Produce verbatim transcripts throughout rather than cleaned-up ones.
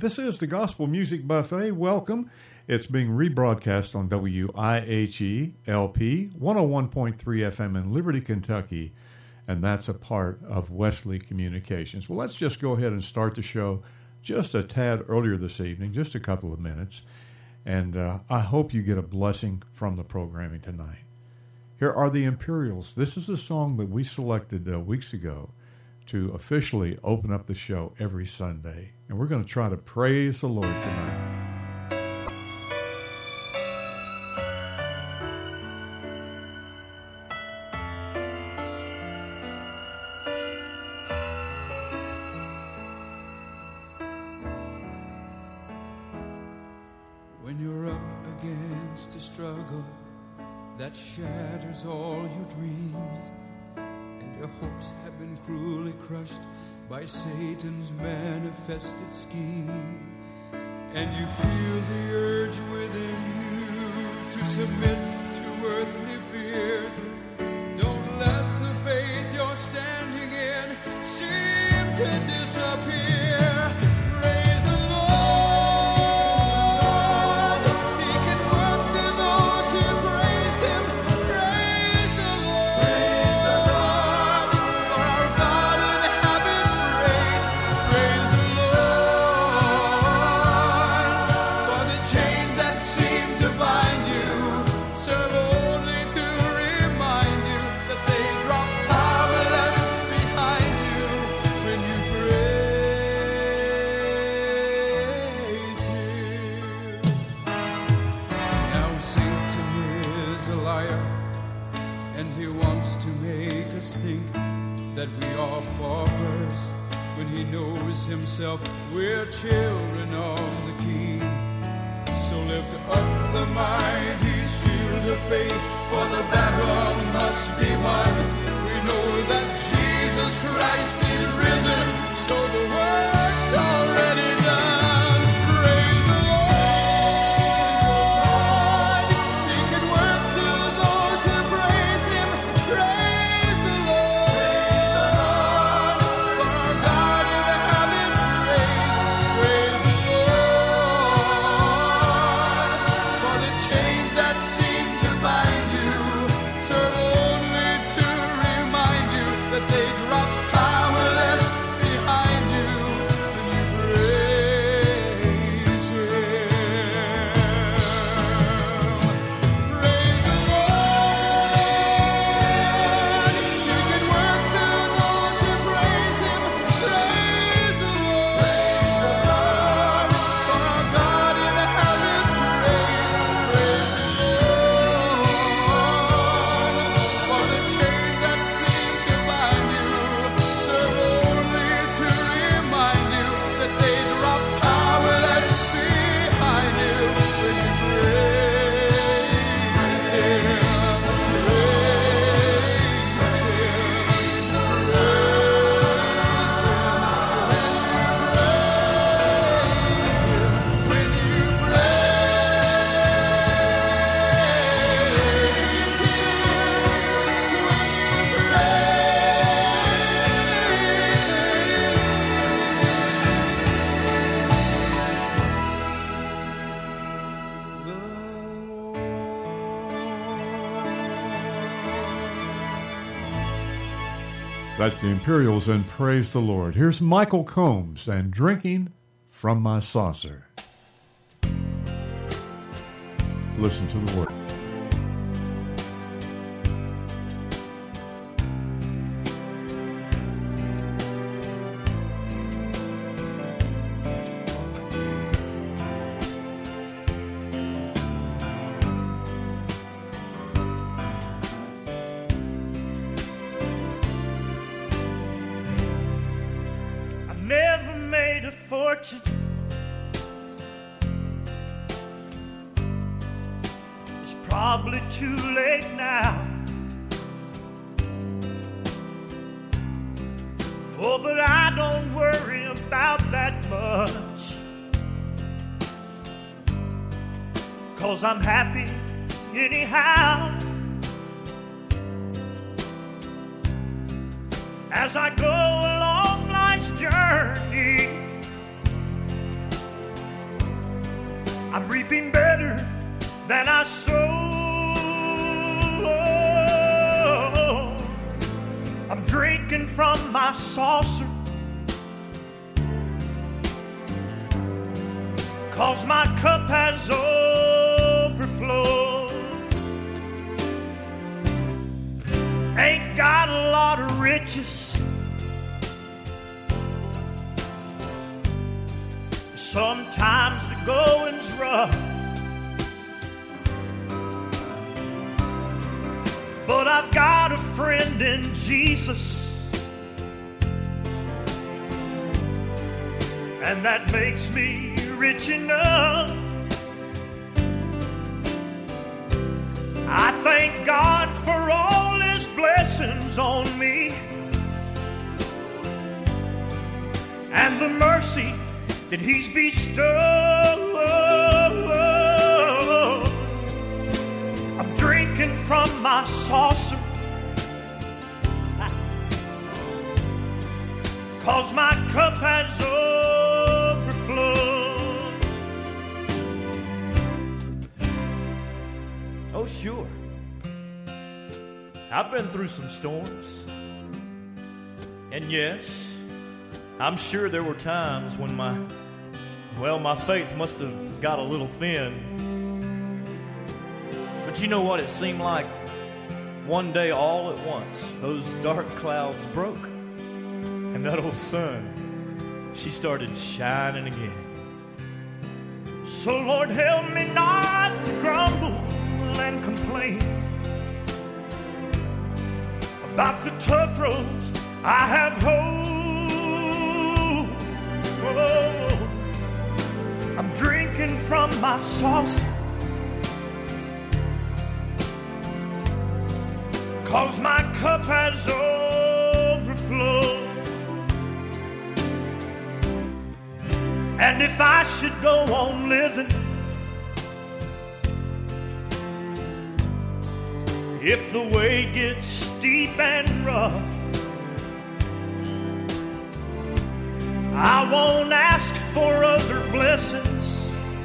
This is the Gospel Music Buffet. Welcome. It's being rebroadcast on W I H E L P one oh one point three F M in Liberty, Kentucky, and that's a part of Wesley Communications. Well, let's just go ahead and start the show just a tad earlier this evening, just a couple of minutes, and uh, I hope you get a blessing from the programming tonight. Here are the Imperials. This is a song that we selected uh, weeks ago to officially open up the show every Sunday. And we're going to try to praise the Lord tonight. When you're up against a struggle that shatters all your dreams, your hopes have been cruelly crushed by Satan's manifested scheme, and you feel the urge within you to submit to earthly fears. Don't let the faith you're standing in seem to disappear. Praise the Lord. He can work through those who praise Him. Praise the Lord. Praise the Lord. For our God inhabits praise. Praise the Lord. For the chains that seem to bind you serve only to remind you that they drop powerless behind you when you praise Him. Now Satan is a liar, and he wants to make us think that we are paupers when he knows himself we're children of the King. So lift up the mighty shield of faith, for the battle must be won. We know that Jesus Christ is risen, so the work's already done. Praise the Lord. He can work through those who praise Him. Praise the Lord. For our God inhabits praise. Praise the Lord. For the chains that seem to bind you serve only to remind you that they drop powerless behind you when you praise Him. Praise the Lord. He can work through those who praise Him. Praise the Lord. For our God inhabits praise. Praise the Lord. For the chains that seem to bind you serve only to remind you that they drop powerless behind you when you praise Him. Praise Him. When you That's the Imperials and Praise the Lord. Here's Michael Combs and Drinking from My Saucer. Listen to the words. I never made a fortune. It's probably too late now. Oh, but I don't worry about that much, 'cause I'm happy anyhow. As I go along life's journey, I'm reaping better than I sowed. I'm drinking from my saucer, 'cause my cup has overflowed. Ain't got a lot of riches, sometimes the going's rough, but I've got a friend in Jesus, and that makes me rich enough. I thank God for all His blessings on me and the mercy that He's bestowed. I'm drinking from my saucer, 'cause my cup has overflowed. Oh, sure, I've been through some storms, and yes, I'm sure there were times when my, well, my faith must have got a little thin. But you know what? It seemed like one day all at once, those dark clouds broke, and that old sun, she started shining again. So Lord, help me not to grumble and complain about the tough roads I have hoed. Oh, I'm drinking from my saucer, 'cause my cup has overflowed. And if I should go on living, if the way gets steep and rough, I won't ask for other blessings,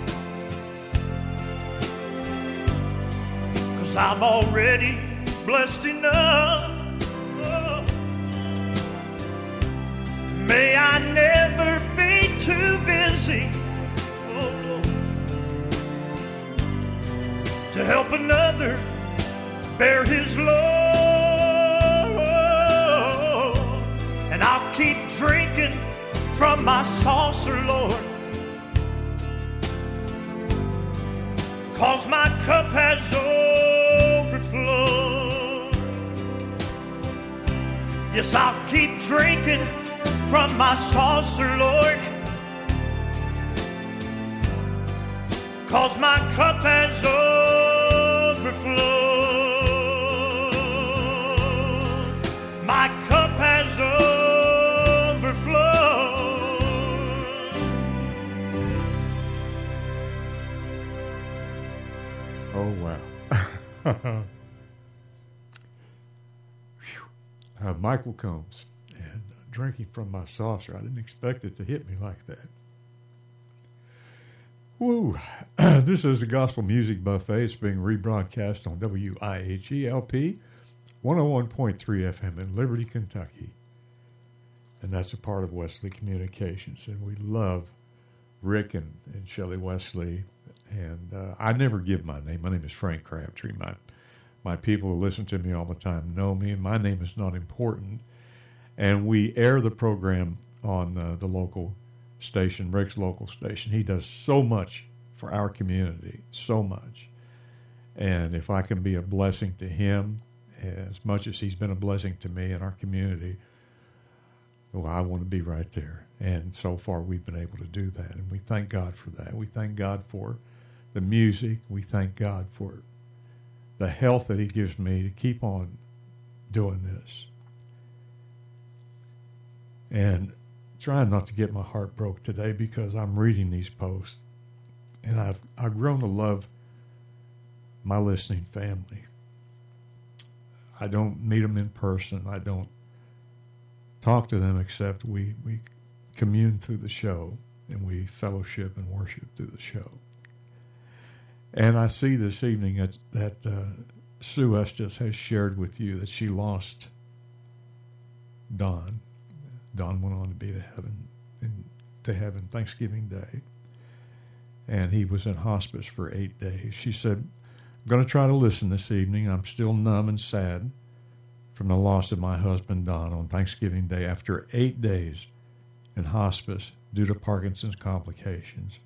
'cause I'm already blessed enough. Oh. May I never be too busy, oh, to help another bear his load. And I'll keep drinking from my saucer, Lord, 'cause my cup has overflowed. Yes, I'll keep drinking from my saucer, Lord, 'cause my cup has overflowed. My cup has overflowed. Oh, wow. uh, Michael Combs, and uh, drinking from my saucer. I didn't expect it to hit me like that. Woo. This is the Gospel Music Buffet. It's being rebroadcast on W I H E L P one oh one point three F M in Liberty, Kentucky. And that's a part of Wesley Communications. And we love Rick and, and Shelley Wesley. And uh, I never give my name. My name is Frank Crabtree. My my people who listen to me all the time know me, and my name is not important. And we air the program on uh, the local station, Rick's local station. He does so much for our community, so much. And if I can be a blessing to him, as much as he's been a blessing to me and our community, well, I want to be right there. And so far we've been able to do that. And we thank God for that. We thank God for the music. We thank God for the health that he gives me to keep on doing this. And trying not to get my heart broke today, because I'm reading these posts and I've I've grown to love my listening family. I don't meet them in person. I don't talk to them, except we, we commune through the show, and we fellowship and worship through the show. And I see this evening that, that uh, Sue Estes has shared with you that she lost Don. Don went on to be to heaven, in, to heaven Thanksgiving Day. And he was in hospice for eight days. She said, I'm going to try to listen this evening. I'm still numb and sad from the loss of my husband, Don, on Thanksgiving Day after eight days in hospice due to Parkinson's complications.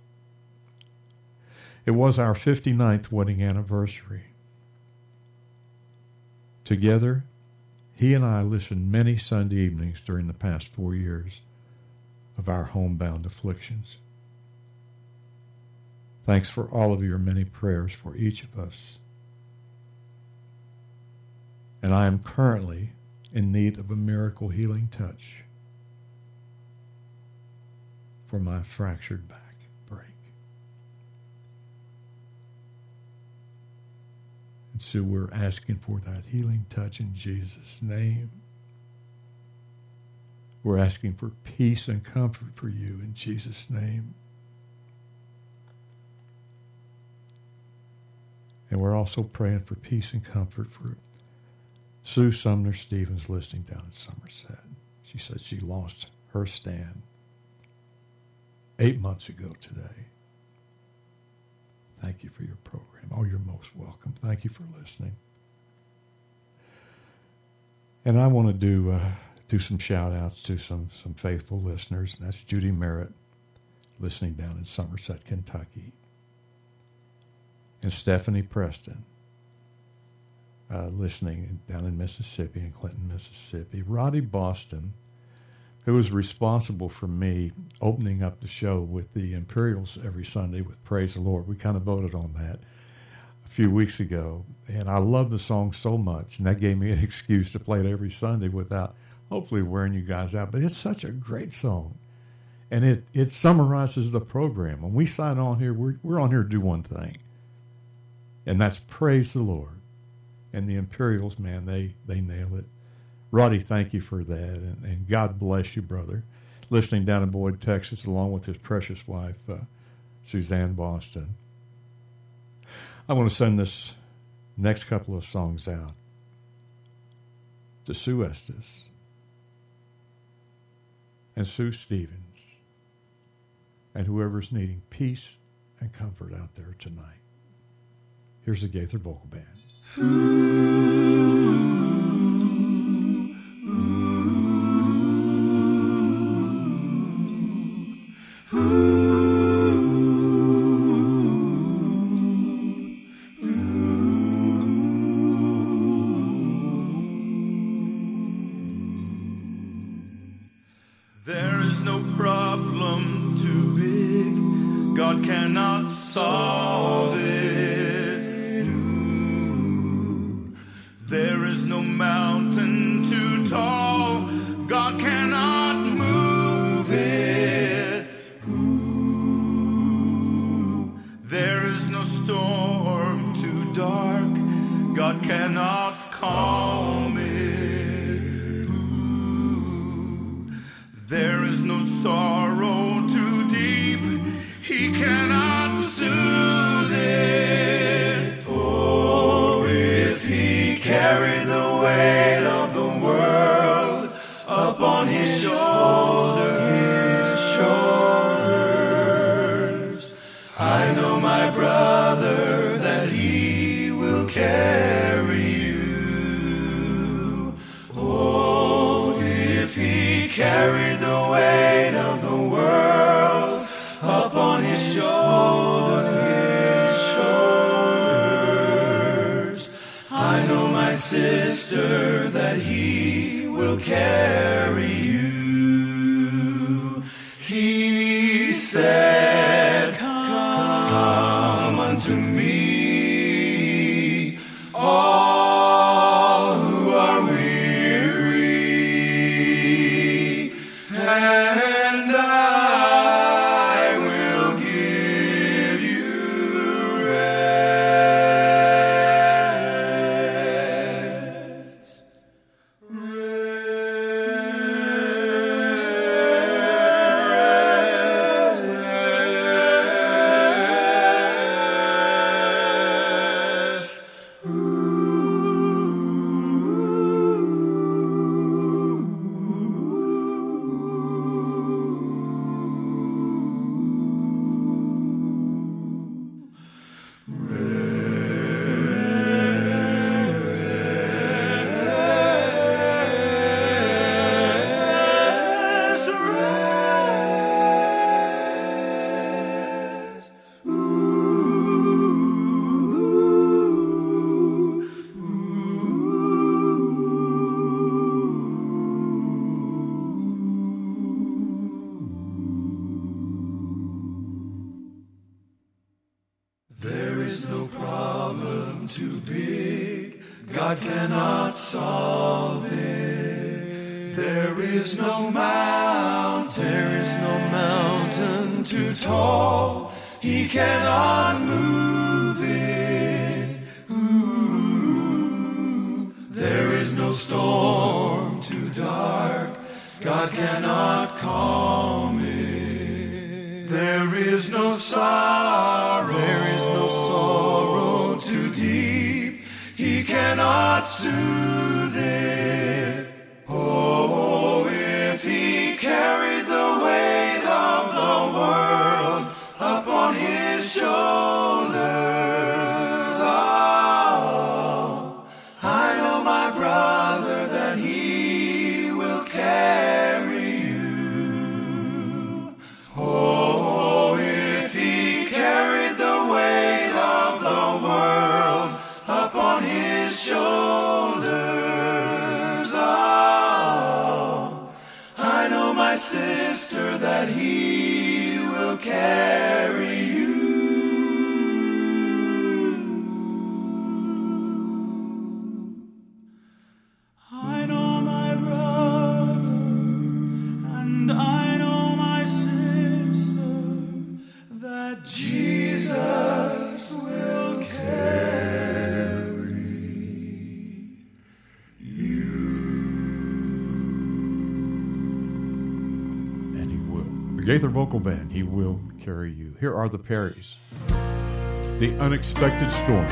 It was our fifty-ninth wedding anniversary. Together, he and I listened many Sunday evenings during the past four years of our homebound afflictions. Thanks for all of your many prayers for each of us. And I am currently in need of a miracle healing touch for my fractured back break. And so we're asking for that healing touch in Jesus' name. We're asking for peace and comfort for you in Jesus' name. And we're also praying for peace and comfort for Sue Sumner Stevens listening down in Somerset. She said she lost her stand eight months ago today. Thank you for your program. Oh, you're most welcome. Thank you for listening. And I want to do uh, do some shout-outs to some, some faithful listeners. And that's Judy Merritt, listening down in Somerset, Kentucky. And Stephanie Preston, uh, listening down in Mississippi, in Clinton, Mississippi. Roddy Boston, who was responsible for me opening up the show with the Imperials every Sunday with Praise the Lord. We kind of voted on that a few weeks ago. And I love the song so much, and that gave me an excuse to play it every Sunday without hopefully wearing you guys out. But it's such a great song. And it, it summarizes the program. When we sign on here, we're, we're on here to do one thing. And that's praise the Lord. And the Imperials, man, they, they nail it. Roddy, thank you for that. And, and God bless you, brother. Listening down in Boyd, Texas, along with his precious wife, uh, Suzanne Boston. I want to send this next couple of songs out to Sue Estes and Sue Stevens and whoever's needing peace and comfort out there tonight. Here's the Gaither Vocal Band. There is no problem too big God cannot solve it. There is no mountain too tall God cannot move it. Ooh. There is no storm too dark God cannot calm it. Ooh. There is no sorrow too deep He cannot soothe it. Oh, if He carried the weight of the world upon His shoulders, shoulders, I know, my brother, that He will carry you. Oh, if He carried the weight of the world upon His shoulders, shoulders, I know, my sister, that He will carry you. He said, come unto me, all who are weary, and I will give you rest. Rest. too big, God cannot solve it. There is no mountain, there is no mountain too tall, He cannot move it. Ooh, there is no storm too dark, God cannot calm it. There is no sorrow, there is no sorrow too deep, He cannot soothe it. Oh, if He carried the weight of the world upon His shoulders, oh, I know, my brother, that He will carry you. Oh, if He carried the weight of the world upon His shoulders, oh, I know, my sister, that He will carry you. I know, my brother, and I know, my sister, that Jesus will carry you. And He will. The Gaither Vocal Band, He will carry you. Here are the Perrys. The Unexpected Storm.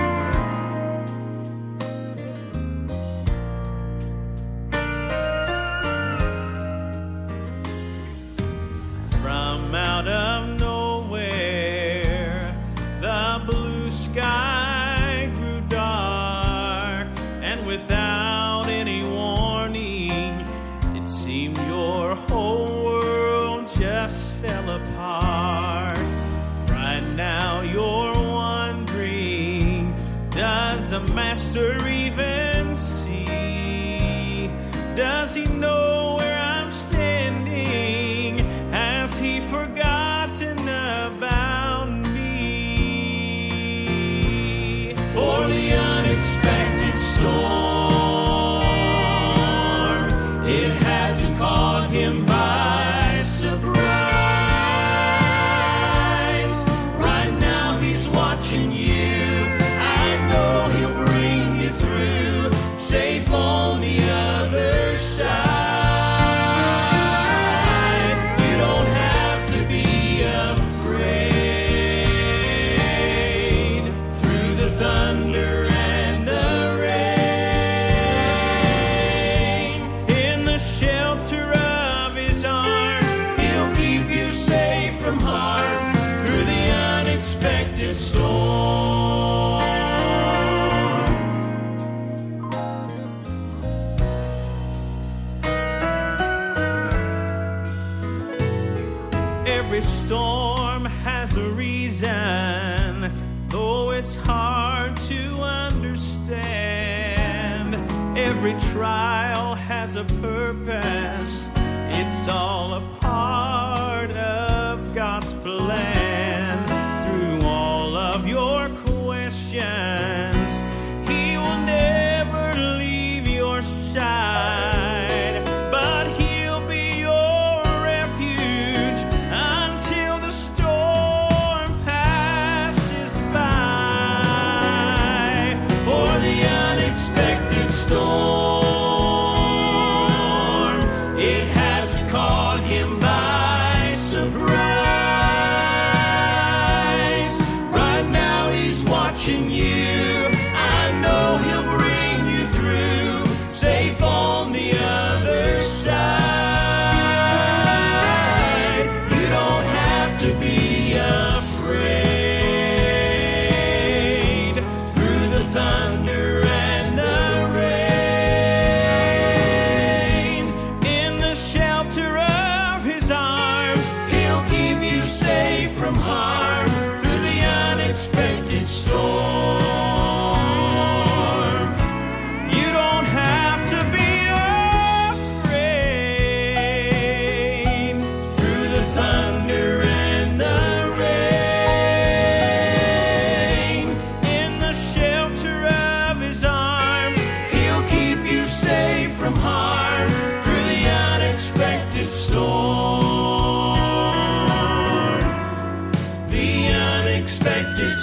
From out of nowhere, the blue sky grew dark, and without any warning, it seemed your whole world just fell apart. Right now you're wondering, does the Master even see? Does He know where I'm standing? Has He forgotten about me? For the unexpected storm, it hasn't caught Him by surprise. Right now He's watching you. I know He'll bring you through, safe on the other side. You don't have to be afraid. Through the thunder and the rain, in the shelter of His arms, He'll keep you safe from harm through the unexpected storm. Every storm has a reason, though it's hard to understand. Every trial has a purpose, it's all a part of God's plan. Through all of your questions, He will never leave your side, but He'll be your refuge until the storm passes by. For the unexpected storm, it hasn't caught Him by surprise. unexpected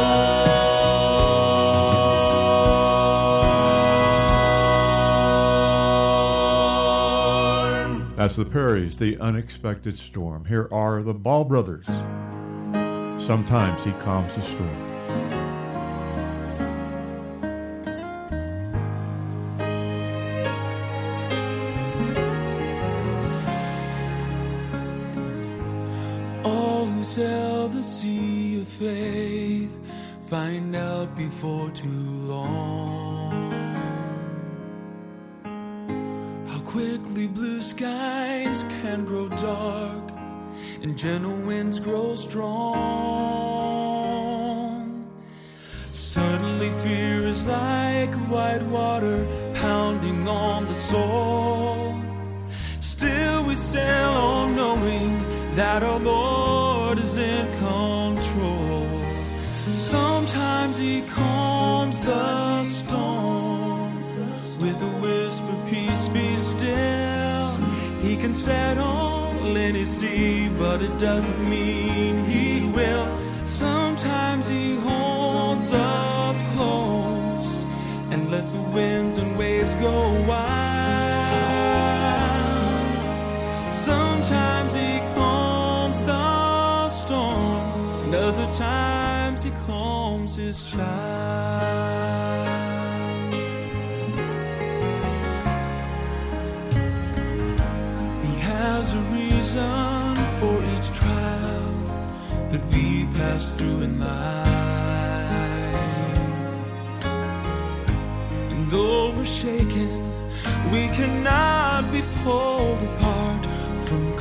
storm. That's the Perrys, The Unexpected Storm. Here are the Ball Brothers. Sometimes he calms the storm. All who sail the sea of faith find out before too long how quickly blue skies can grow dark and gentle winds grow strong. Suddenly fear is like white water pounding on the soul. Still we sail on knowing that our Lord is in control. Sometimes he calms the storms with a whisper, peace be still. He can settle any sea, but it doesn't mean he will. Sometimes he holds us close and lets the winds and waves go wild. Sometimes he calms the storm, and other times he calms his child. He has a reason for each trial that we pass through in life. And though we're shaken, we cannot be pulled apart from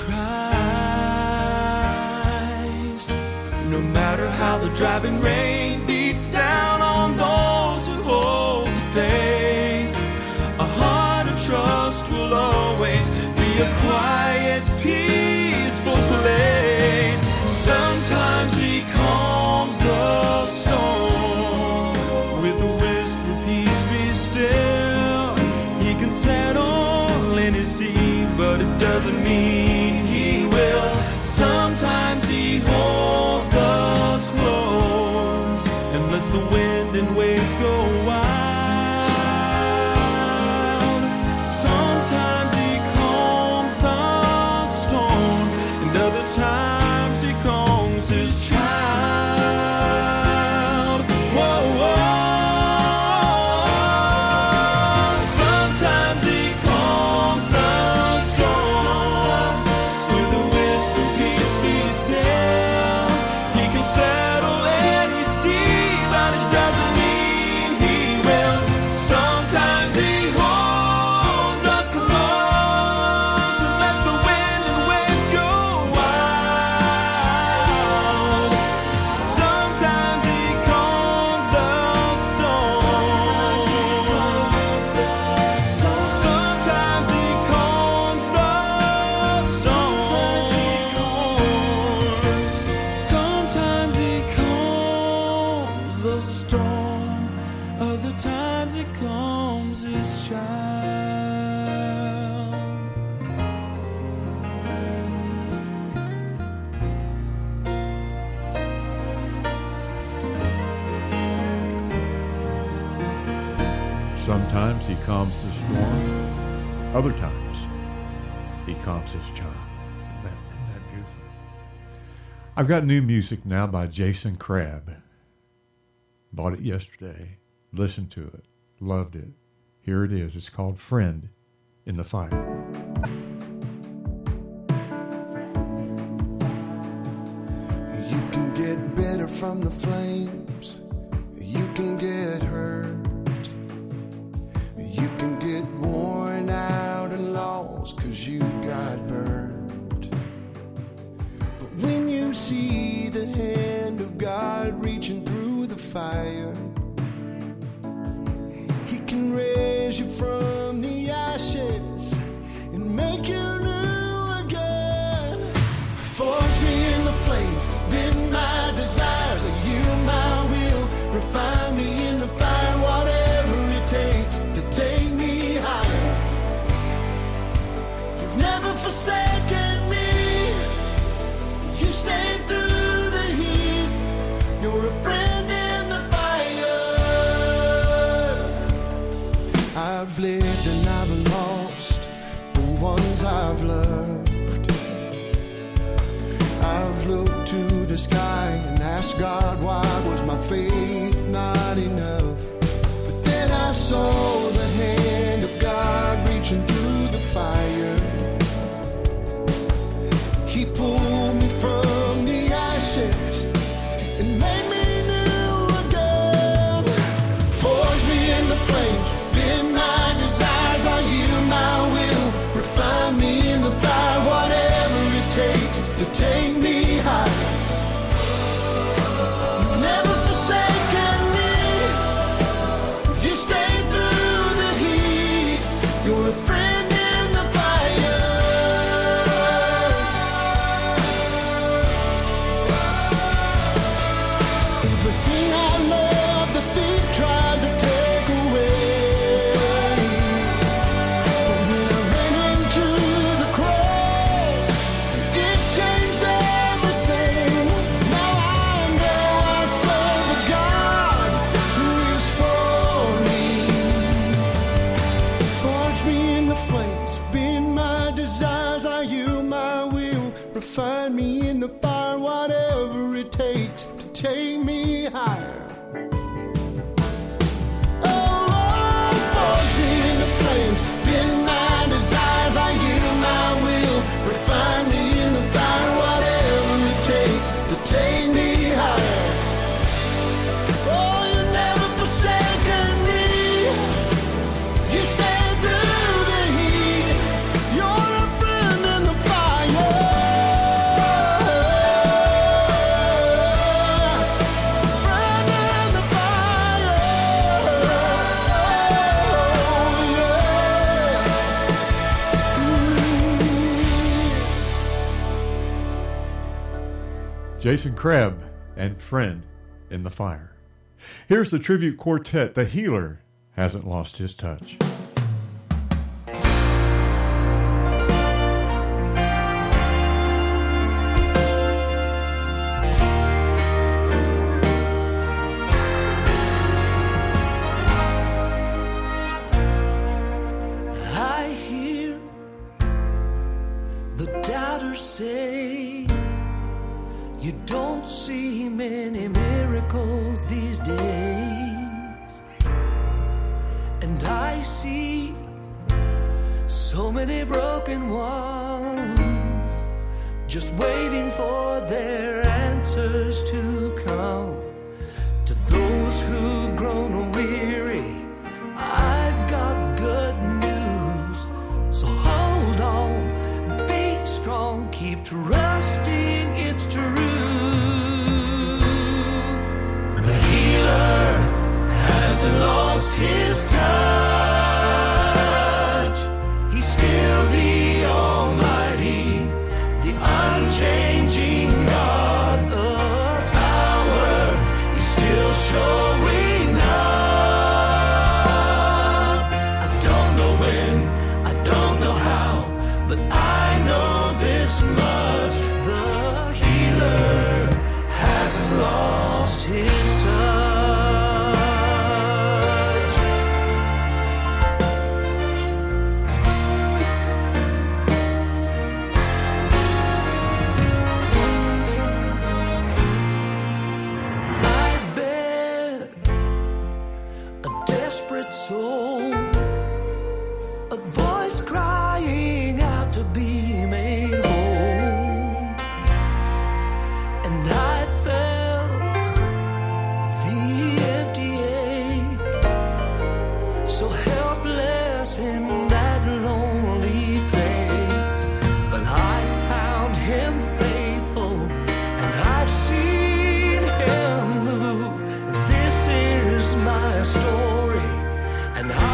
Christ. No matter how the driving rain beats down on those who hold to faith, a heart of trust will always be a quiet, peaceful place. Sometimes he calms the storm with a whisper, peace be still. He can settle any sea, but it doesn't mean he will. Sometimes he holds us close and lets the wind and waves go wild. Sometimes he calms the storm, and other times he calms his child. Whoa, whoa. Sometimes he calms the storm with a whisper, peace be still. He can settle any sea, but it doesn't mean he will. Sometimes he holds us close and lets the wind and waves go wild. Sometimes he calms the storm. Sometimes he calms the storm. Sometimes he calms the storm. Sometimes he calms the storm. Other times he calms his child. Sometimes he calms the storm. Other times he calms his child. Isn't that, isn't that beautiful? I've got new music now by Jason Crabb. Bought it yesterday. Listened to it. Loved it. Here it is. It's called Friend in the Fire. You can get better from the flames. You can get hurt. You can get worn out and lost 'cause you got burned. But when you see the hand of God reaching through the fire, He can raise you from the ashes and make you new again. Forge me in the flames, bend my desires, and yield my will. Refine me in the fire, whatever it takes to take me higher. You've never forsaken me. You stayed through the heat sky and asked God why was my faith not enough. But then I saw the hand of God reaching through the fire. He pulled me from the ashes and made me new again. Forged me in the flames, bend my desires, I yield my will. Refine me in the fire, whatever it takes to take me higher. You've never forsaken me. You stayed through the heat. You're a friend in the fire. Everything I love, the thief tried to take away. But when I ran into the cross, it changed everything. Now I know I serve a God who is for me. Forge me in the flames, bend my desires, I yield my will. Refine me in the fire, whatever it takes to take me higher. Oh Lord, forge me in the flames, bend my desires, I yield my will. Refine me in the fire, whatever it takes to take me higher. Oh, you never forsaken me. You stayed through the heat. You're a friend in the fire. Friend in the fire. Oh, yeah. Jason Crabb and Friend in the Fire. Here's the tribute quartet, The Healer Hasn't Lost His Touch. I hear the doubters say you don't see many miracles these days, and I see so many broken ones just waiting for their answers to come. To those who've grown weary, I've got good news. So hold on, be strong, keep trusting it's true. The healer hasn't lost his touch. He's still the Almighty, the unchanging God of power. He's still showing up. I don't know when, I don't know how, but I know this much: the healer hasn't lost his touch. I've been a desperate soul, a voice crying out to be made whole, and I felt the empty ache, so helpless in that lonely place. But I found him faithful, and I've seen him move. This is my story, and I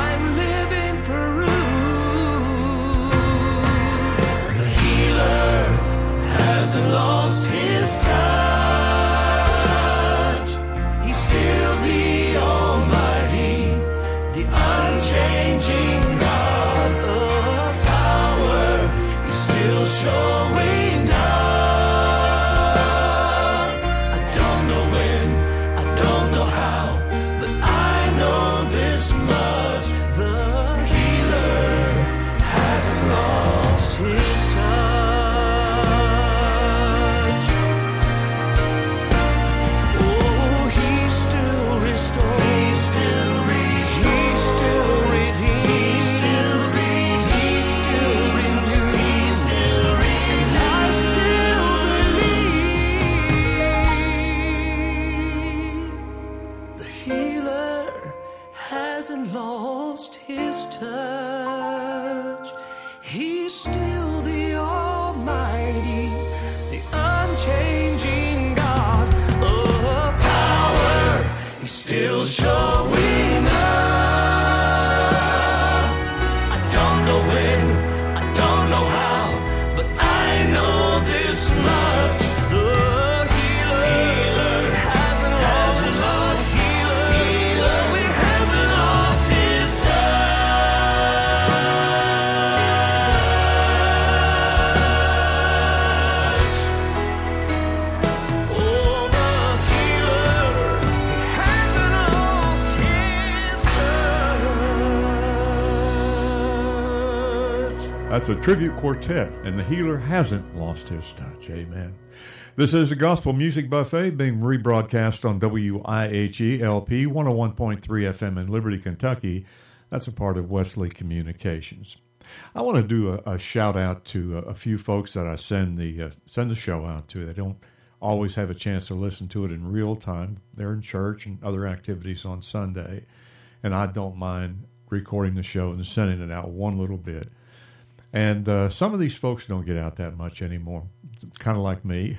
That's a tribute quartet, and the healer hasn't lost his touch. Amen. This is the Gospel Music Buffet being rebroadcast on W I H E L P one oh one point three F M in Liberty, Kentucky. That's a part of Wesley Communications. I want to do a, a shout out to a, a few folks that I send the uh, send the show out to. They don't always have a chance to listen to it in real time. They're in church and other activities on Sunday, and I don't mind recording the show and sending it out one little bit. And uh, some of these folks don't get out that much anymore. It's kind of like me.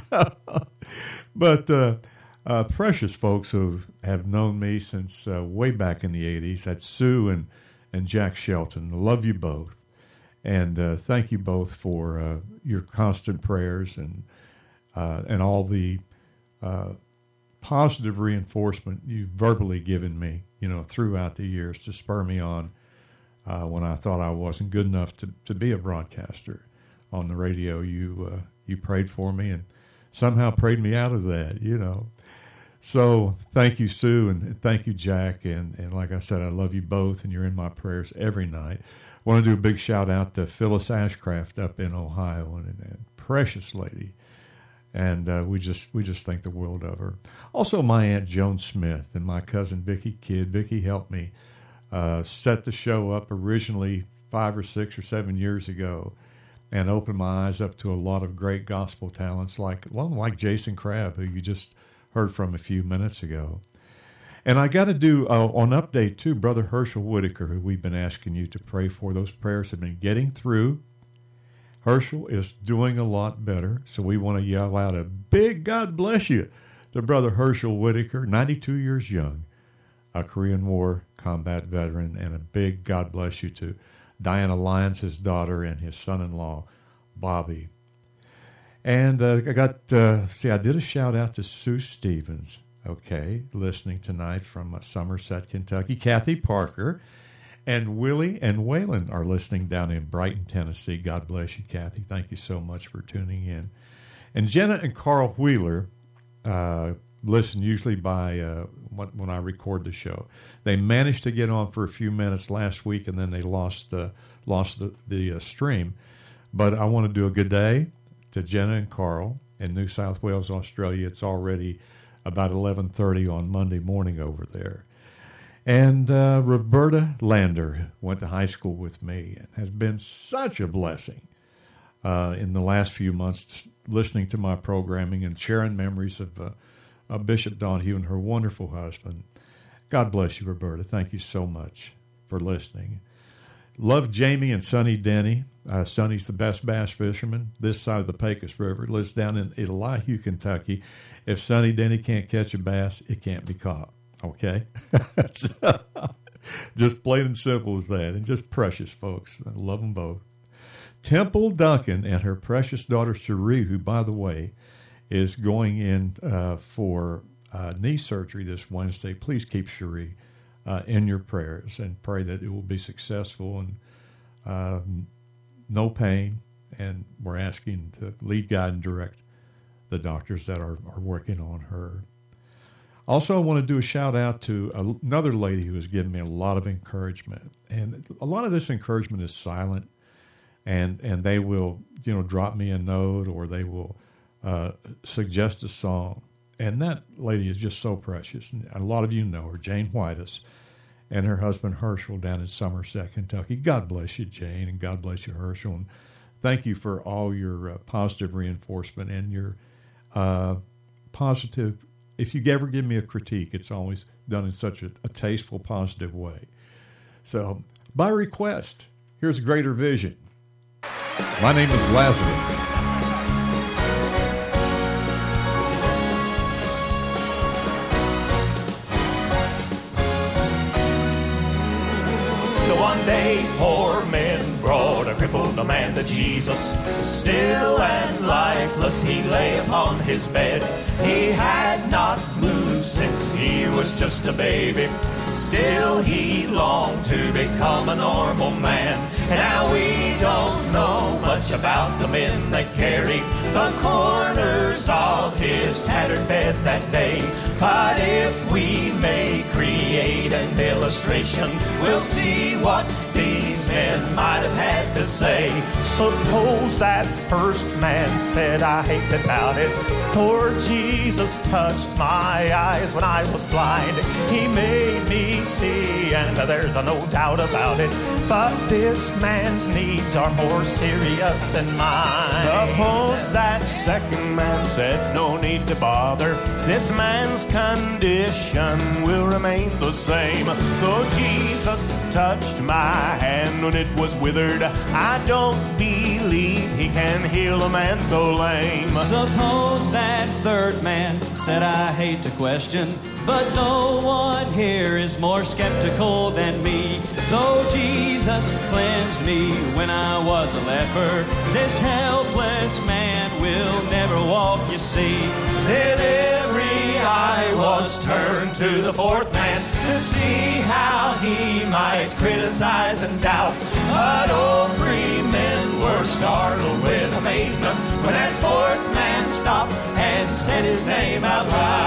But uh, uh, precious folks who have known me since uh, way back in the eighties. That's Sue and, and Jack Shelton. Love you both. And uh, thank you both for uh, your constant prayers and, uh, and all the uh, positive reinforcement you've verbally given me, you know, throughout the years to spur me on. Uh, when I thought I wasn't good enough to, to be a broadcaster on the radio, you uh, you prayed for me and somehow prayed me out of that, you know. So thank you, Sue, and thank you, Jack. And, and like I said, I love you both, and you're in my prayers every night. I want to do a big shout-out to Phyllis Ashcraft up in Ohio, and, and a precious lady. And uh, we just we just think the world of her. Also, my Aunt Joan Smith and my cousin Vicki Kidd. Vicki helped me Uh, set the show up originally five or six or seven years ago and opened my eyes up to a lot of great gospel talents like well, like Jason Crabb, who you just heard from a few minutes ago. And I got to do, uh, on update too, Brother Herschel Whitaker, who we've been asking you to pray for. Those prayers have been getting through. Herschel is doing a lot better, so we want to yell out a big God bless you to Brother Herschel Whitaker, ninety-two years young, a Korean War combat veteran, and a big God bless you to Diana Lyons, his daughter, and his son-in-law, Bobby. And uh, I got, uh, see, I did a shout-out to Sue Stevens, okay, listening tonight from uh, Somerset, Kentucky. Kathy Parker and Willie and Waylon are listening down in Brighton, Tennessee. God bless you, Kathy. Thank you so much for tuning in. And Jenna and Carl Wheeler uh listen usually by uh, when I record the show. They managed to get on for a few minutes last week, and then they lost uh, lost the, the uh, stream. But I want to do a good day to Jenna and Carl in New South Wales, Australia. It's already about eleven thirty on Monday morning over there. And uh, Roberta Lander went to high school with me and has been such a blessing uh, in the last few months listening to my programming and sharing memories of uh, Uh, Bishop Donahue and her wonderful husband. God bless you, Roberta. Thank you so much for listening. Love Jamie and Sonny Denny. Uh, Sonny's the best bass fisherman this side of the Pecos River. Lives down in Elihu, Kentucky. If Sonny Denny can't catch a bass, it can't be caught. Okay? Just plain and simple as that. And just precious folks. I love them both. Temple Duncan and her precious daughter Cherie, who, by the way, is going in uh, for uh, knee surgery this Wednesday. Please keep Cherie uh, in your prayers and pray that it will be successful and uh, no pain. And we're asking to lead, guide, and direct the doctors that are, are working on her. Also, I want to do a shout out to another lady who has given me a lot of encouragement. And a lot of this encouragement is silent, and, and they will, you know, drop me a note, or they will Uh, suggest a song. And that lady is just so precious. And a lot of you know her, Jane Whitus, and her husband Herschel down in Somerset, Kentucky. God bless you, Jane, and God bless you, Herschel. And thank you for all your uh, positive reinforcement and your uh, positive, if you ever give me a critique, it's always done in such a, a tasteful, positive way. So, by request, here's Greater Vision. My name is Lazarus. One day four men brought a crippled man to Jesus. Still and lifeless he lay upon his bed. He had not moved since he was just a baby. Still he longed to become a normal man. And now we don't know much about the men that carried the corners of his tattered bed that day. But if we may create an illustration, we'll see what these men might have had to say. Suppose that first man said, I hate to doubt it, for Jesus touched my eyes when I was blind. He made me see, and there's no doubt about it, but this man's needs are more serious than mine. Suppose that second man said, no need to bother, this man's condition will remain the same. Though Jesus touched my hand when it was withered, I don't believe he can heal a man so lame. Suppose that third man said, I hate to question, but no one here is more skeptical than me. Though Jesus cleansed me when I was a leper, this helpless man will never walk, you see. Then every eye was turned to the fourth man to see how he might criticize and doubt. But all three men were startled with amazement when that fourth man stopped and said his name out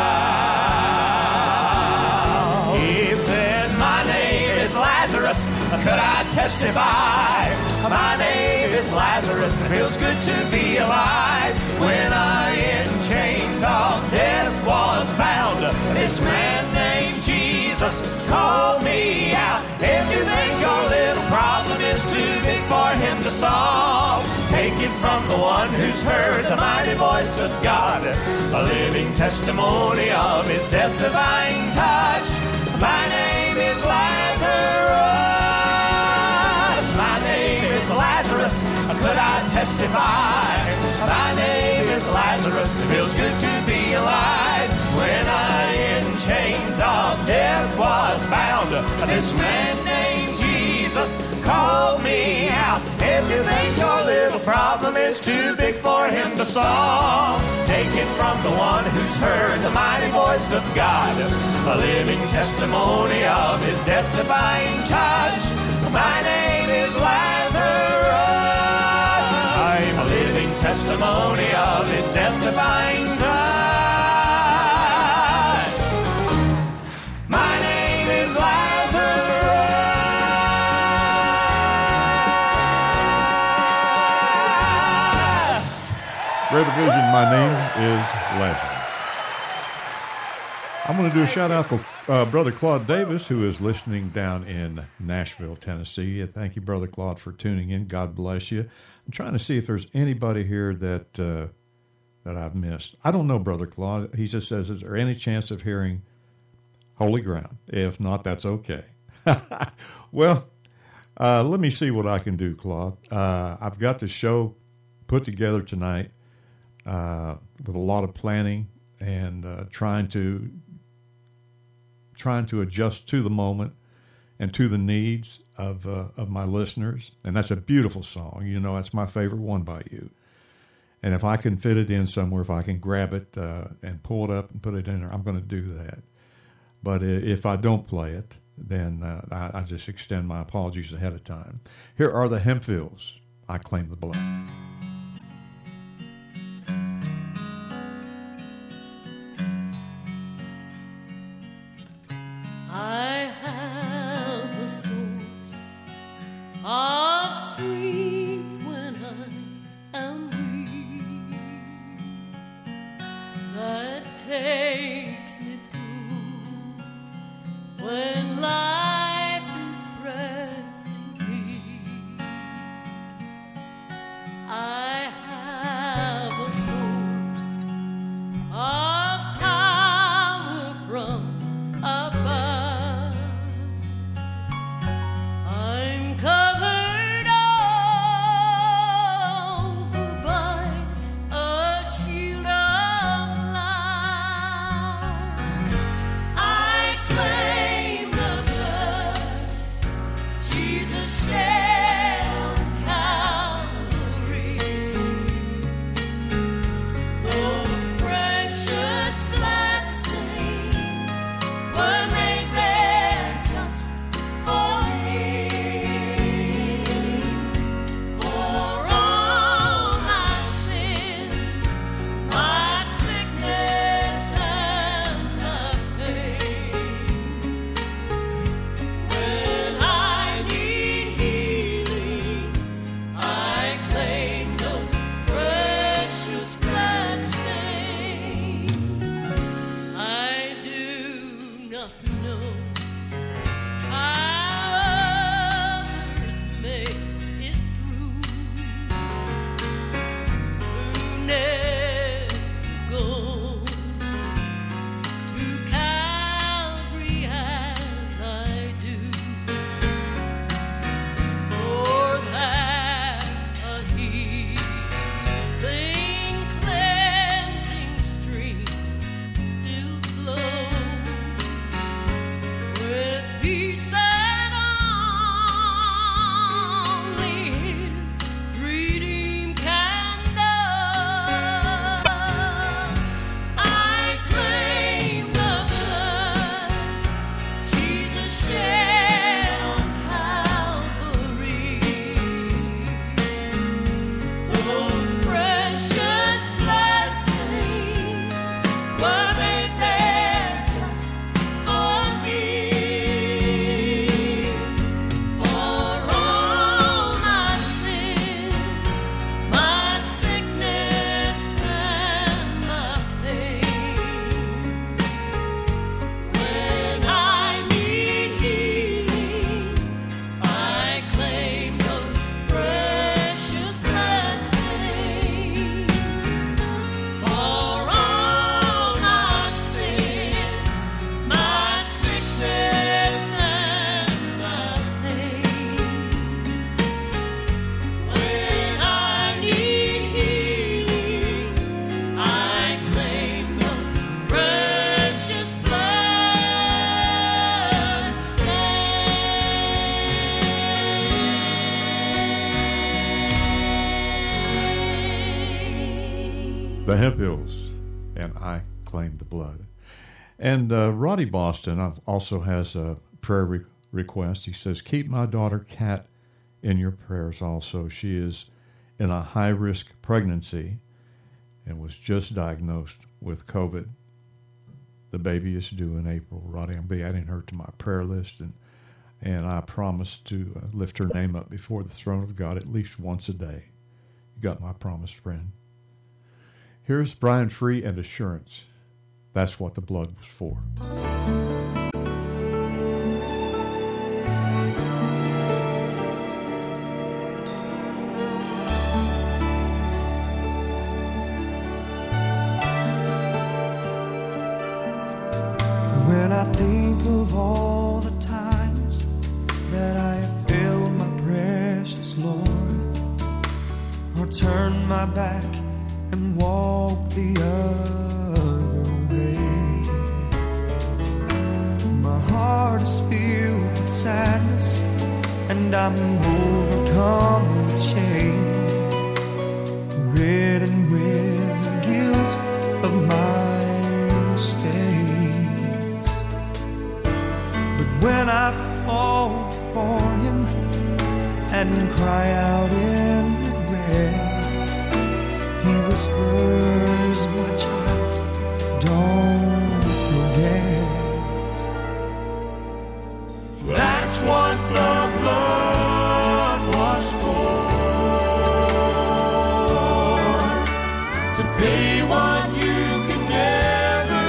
loud. He said, my name is Lazarus, could I testify? My name is Lazarus, it feels good to be alive. When I in chains of death was bound, this man named Jesus called me out. If you think your little problem is too big for him to solve, take it from the one who's heard the mighty voice of God, a living testimony of his death-defying touch. My name is Lazarus. My name is Lazarus. Could I testify? My name is Lazarus. It feels good to be alive. When I in chains of death was bound, this man named Jesus called me out. If you think your little problem is too big for him to solve, take it from the one who's heard the mighty voice of God, a living testimony of his death-defying touch. My name is Lazarus. I'm a living testimony of his death-defying touch. My name is Lazarus. Red Division, my name is Lazarus. I'm going to do a shout out to uh, Brother Claude Davis, who is listening down in Nashville, Tennessee. Thank you, Brother Claude, for tuning in. God bless you. I'm trying to see if there's anybody here that uh, that I've missed. I don't know, Brother Claude. He just says, is there any chance of hearing Holy Ground? If not, that's okay. Well, uh, let me see what I can do, Claude. Uh, I've got the show put together tonight uh, with a lot of planning and uh, trying to trying to adjust to the moment and to the needs of uh, of my listeners. And that's a beautiful song. You know, that's my favorite one by you. And if I can fit it in somewhere, if I can grab it uh, and pull it up and put it in there, I'm going to do that. But if I don't play it, then uh, I, I just extend my apologies ahead of time. Here are the Hempfields. I Claim the Blood. I have a source of strength when I am weak that takes me through when life is pressing me. I the Hemp Hills, and I Claim the Blood. And uh, Roddy Boston also has a prayer re- request. He says, keep my daughter Kat in your prayers also. She is in a high-risk pregnancy and was just diagnosed with COVID. The baby is due in April. Roddy, I'll be adding her to my prayer list, and and I promise to uh, lift her name up before the throne of God at least once a day. You got my promise, friend. Here's Brian Free and Assurance. That's what the blood was for. When I think of all the times that I have failed my precious Lord, or turned my back and walked the other way, my heart is filled with sadness and I'm overcome with shame, ridden with the guilt of my mistakes. But when I fall before Him and cry out in regret, He whispers, my child, don't forget. That's what the blood was for, to pay what you could never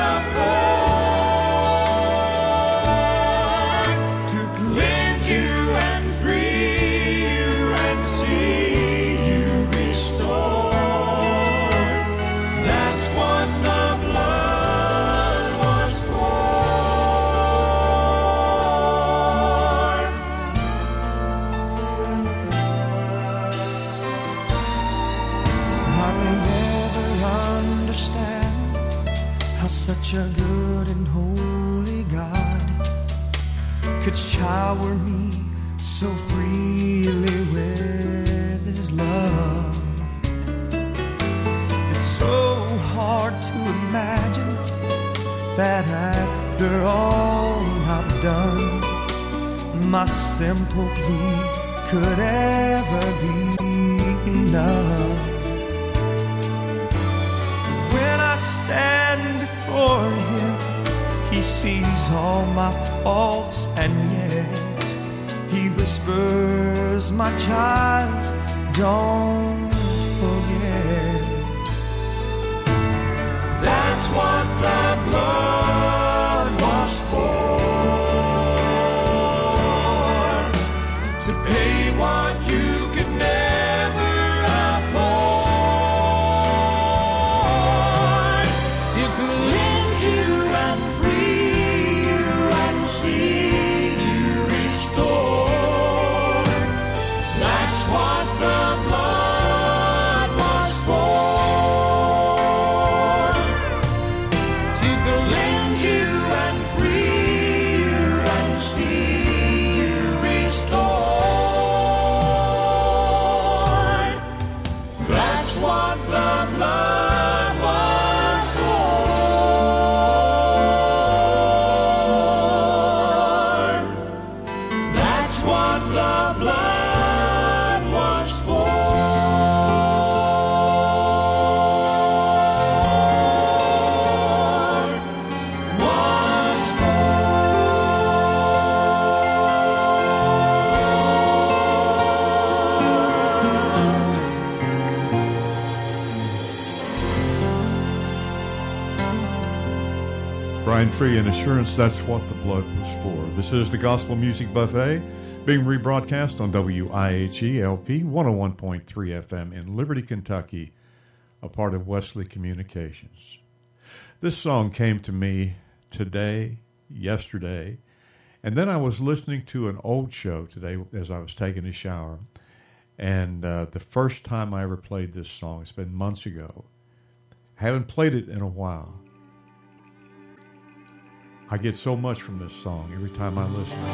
afford, to cleanse you and free you and see you restored. That's what the blood was for. I may never understand how such a good and holy God could shower me so freely with His love. It's so hard to imagine that after all I've done, my simple plea could ever be enough. When I stand before Him, He sees all my faults, and yet He whispers, my child, don't forget. That's what the blood was for, to pay what you could never afford, to cleanse you and free you and see you restored. That's what the blood was for, to cleanse you and free you and see you restored. That's what the blood was for. That's what the blood was for. Was Brian Free and Assurance, that's what the blood was for. This is the Gospel Music Buffet, being rebroadcast on W I H E L P one oh one point three F M in Liberty, Kentucky, a part of Wesley Communications. This song came to me today, yesterday, and then I was listening to an old show today as I was taking a shower, and uh, the first time I ever played this song, it's been months ago. I haven't played it in a while. I get so much from this song every time I listen to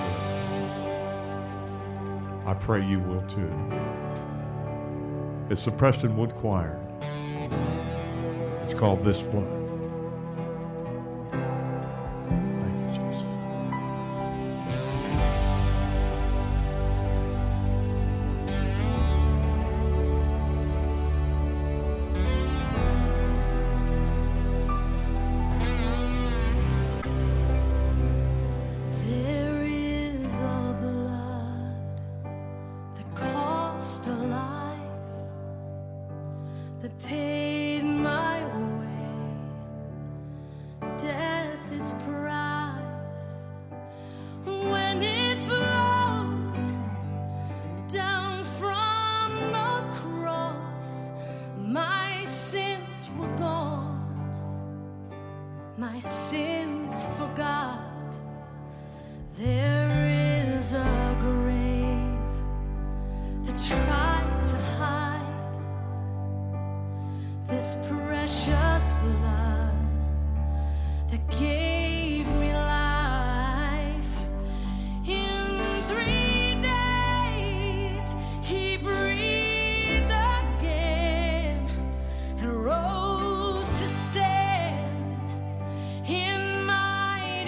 it. I pray you will too. It's the Preston Wood Choir. It's called This Blood. Thank you, Jesus. There is a blood that cost a life, that paid my way, death is price. When it flowed down from the cross, my sins were gone, my sins forgot. There is a grave that tried to hide this precious blood that gave me life. In three days, He breathed again and rose to stand in my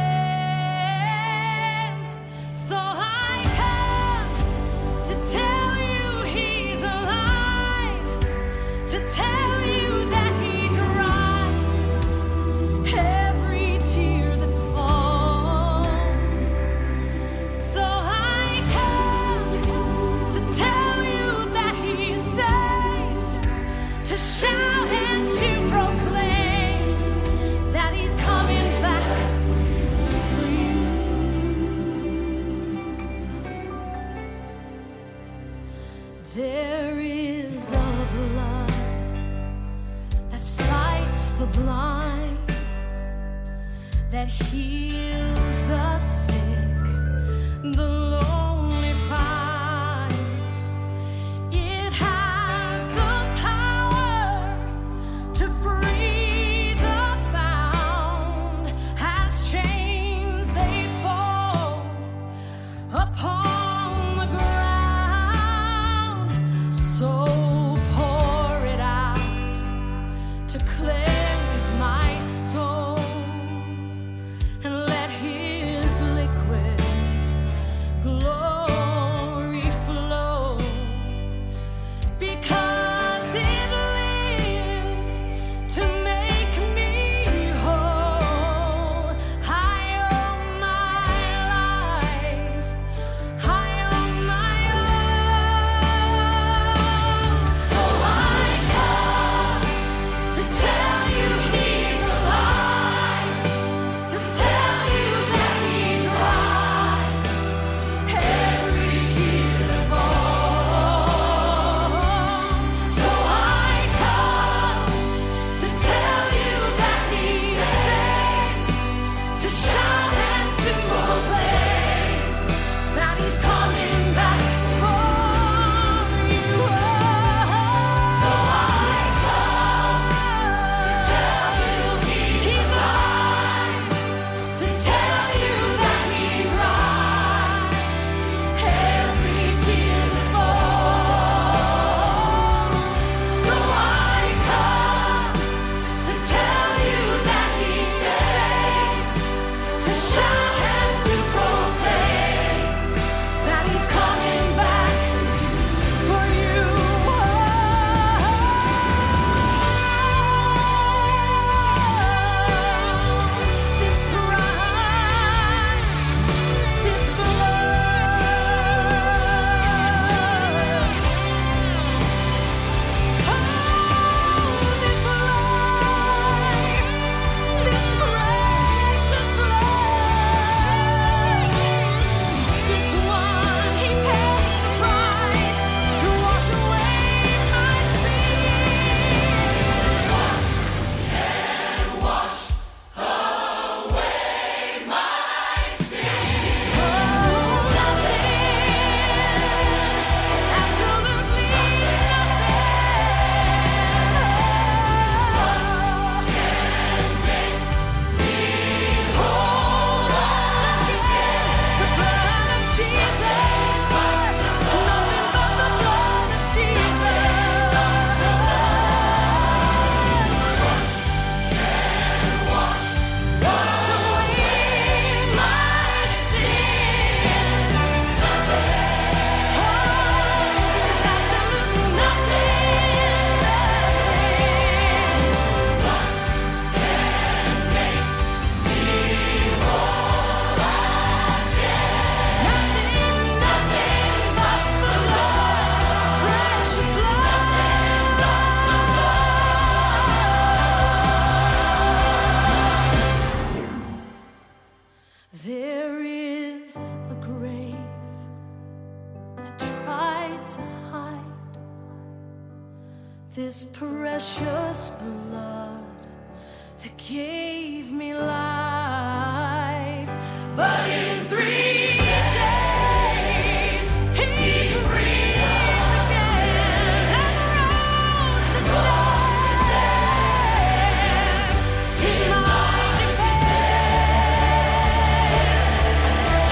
defense. So I come to tell you He's alive, to tell you that He dries every tear that falls. So I come to tell you that He saves, to shout and to proclaim that He's coming back for you. There is a blood that sights the blind, that heals the sick, the lonely finds. It has the power to free the bound, as chains they fall upon the ground. So pour it out to cleanse my soul, and let His liquid this precious blood that gave me life. But in three days, he breathed again and rose to stand in my defense.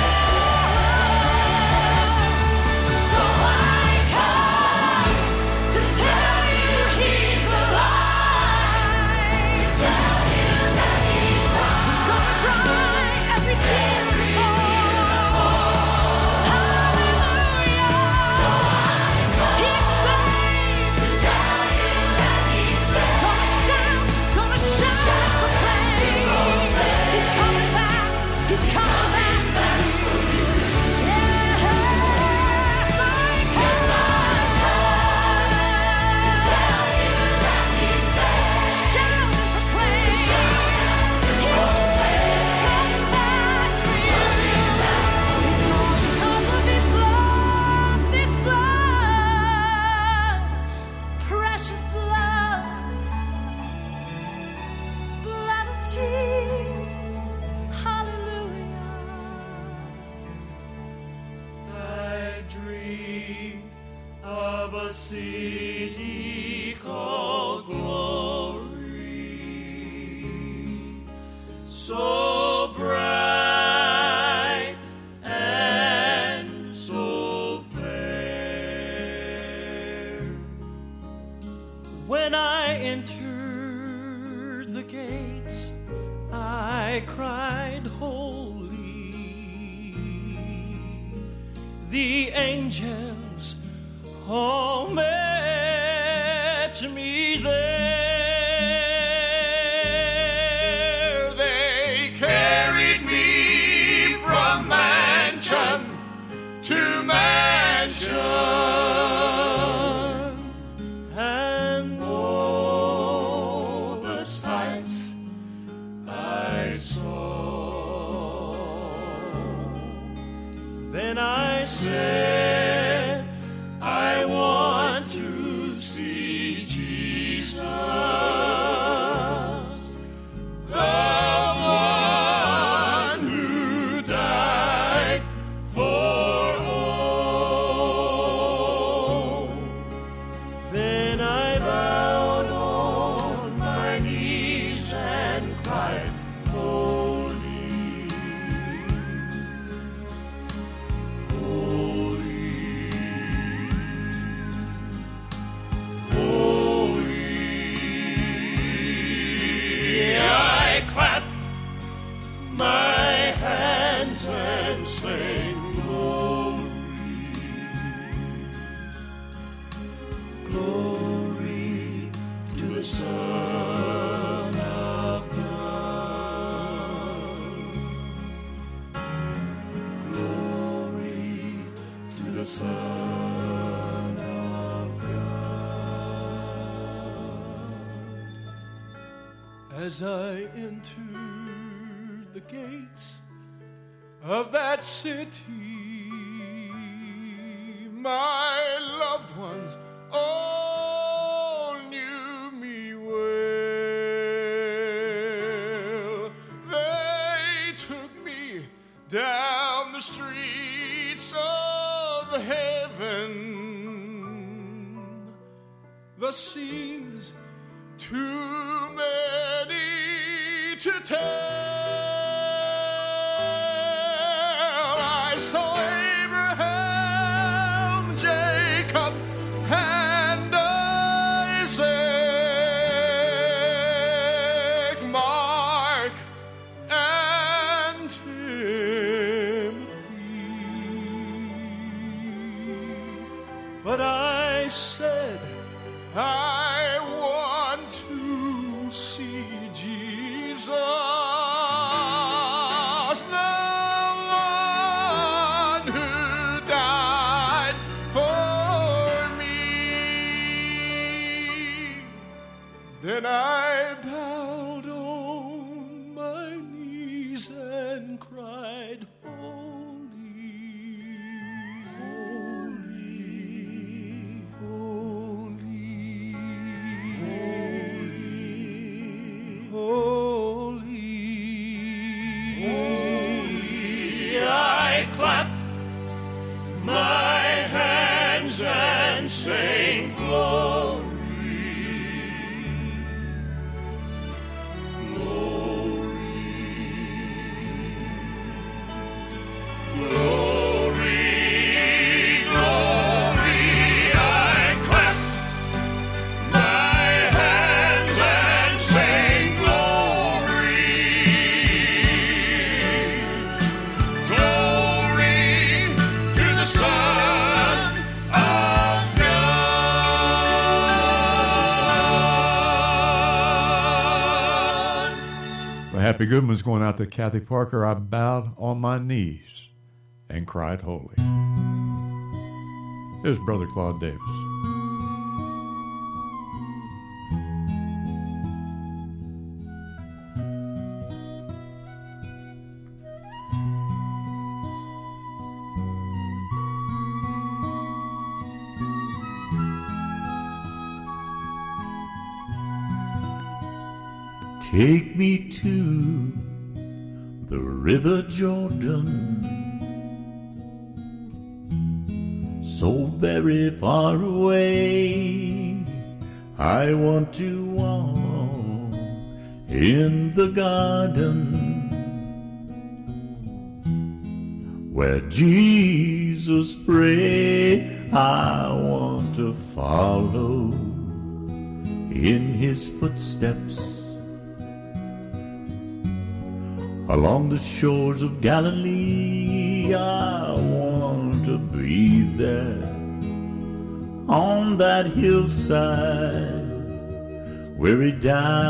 So I come to tell you he's alive, to tell you that he's gonna dry every tear before. Hallelujah. So I come he's saved, to tell you that he's saved. Gonna shout, gonna shout, proclaim. He's coming back, he's coming back for you. Yes, I come to tell you that he's saved. Shout, proclaim. He's coming back for you. It's all because of his blood, this blood, precious blood, blood of Jesus. Hallelujah. I dream of a city called Glory, so bright and so fair. When I entered the gates, I cried, holy. The angels all met me there. They carried me from mansion to mansion, and oh, the sights I saw. Then I said, I want to see Jesus, the one who died for all. Then I bowed on my knees and cried, holy, holy, holy. I clapped my hands and sang, glory, glory to the Son of God, glory to the Son of God. As I entered the gates of that city, my loved ones all knew me well. They took me down the streets of heaven. The scenes too many to tell. I saw Abraham, Jacob, and Isaac, Mark, and Timothy. But I said, I want to see Jesus, the one who Happy Goodman's going out to Kathy Parker. I bowed on my knees and cried holy. Here's Brother Claude Davis. Take me to the River Jordan, so very far away. I want to walk in the garden where Jesus prayed. I want to follow in his footsteps along the shores of Galilee. I want to be there on that hillside where he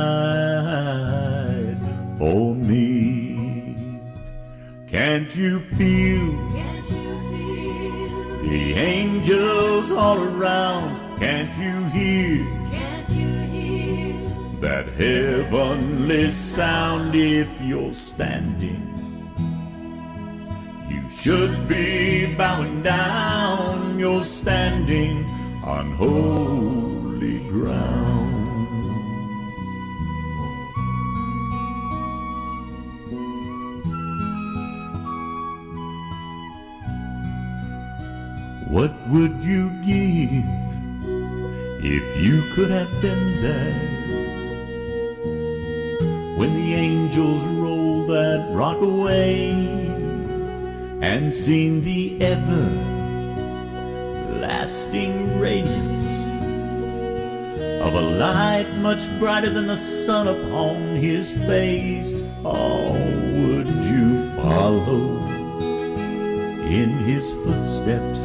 died for me. Can't you feel, Can't you feel the angels all around? Can't you hear, Can't you hear that heavenly sound? If you're standing, you should be bowing down. You're standing on holy ground. What would you give if you could have been there when the angels rolled that rock away and seen the everlasting radiance of a light much brighter than the sun upon his face? Oh, would you follow in his footsteps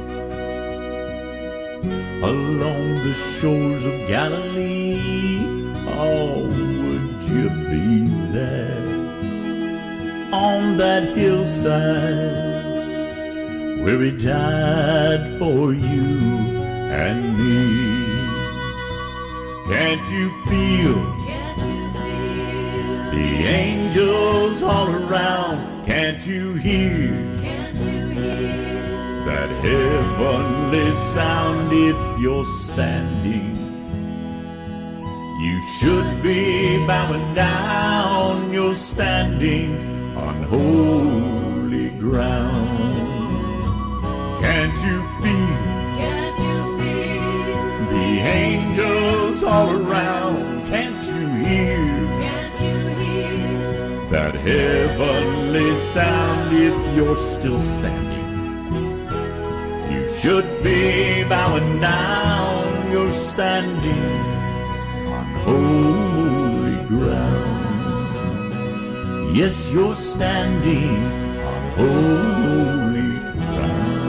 along the shores of Galilee? Oh, would you be there on that hillside where he died for you and me? Can't you feel, Can't you feel the angels all around? Can't you hear Can't you hear that heavenly sound? If you're standing, you should be bowing down. You're standing on holy ground. Can't you feel Can't you feel the angels all around? Can't you hear Can't you hear that heavenly sound? If you're still standing, you should be bowing down. You're standing on holy ground. Yes, you're standing on holy ground.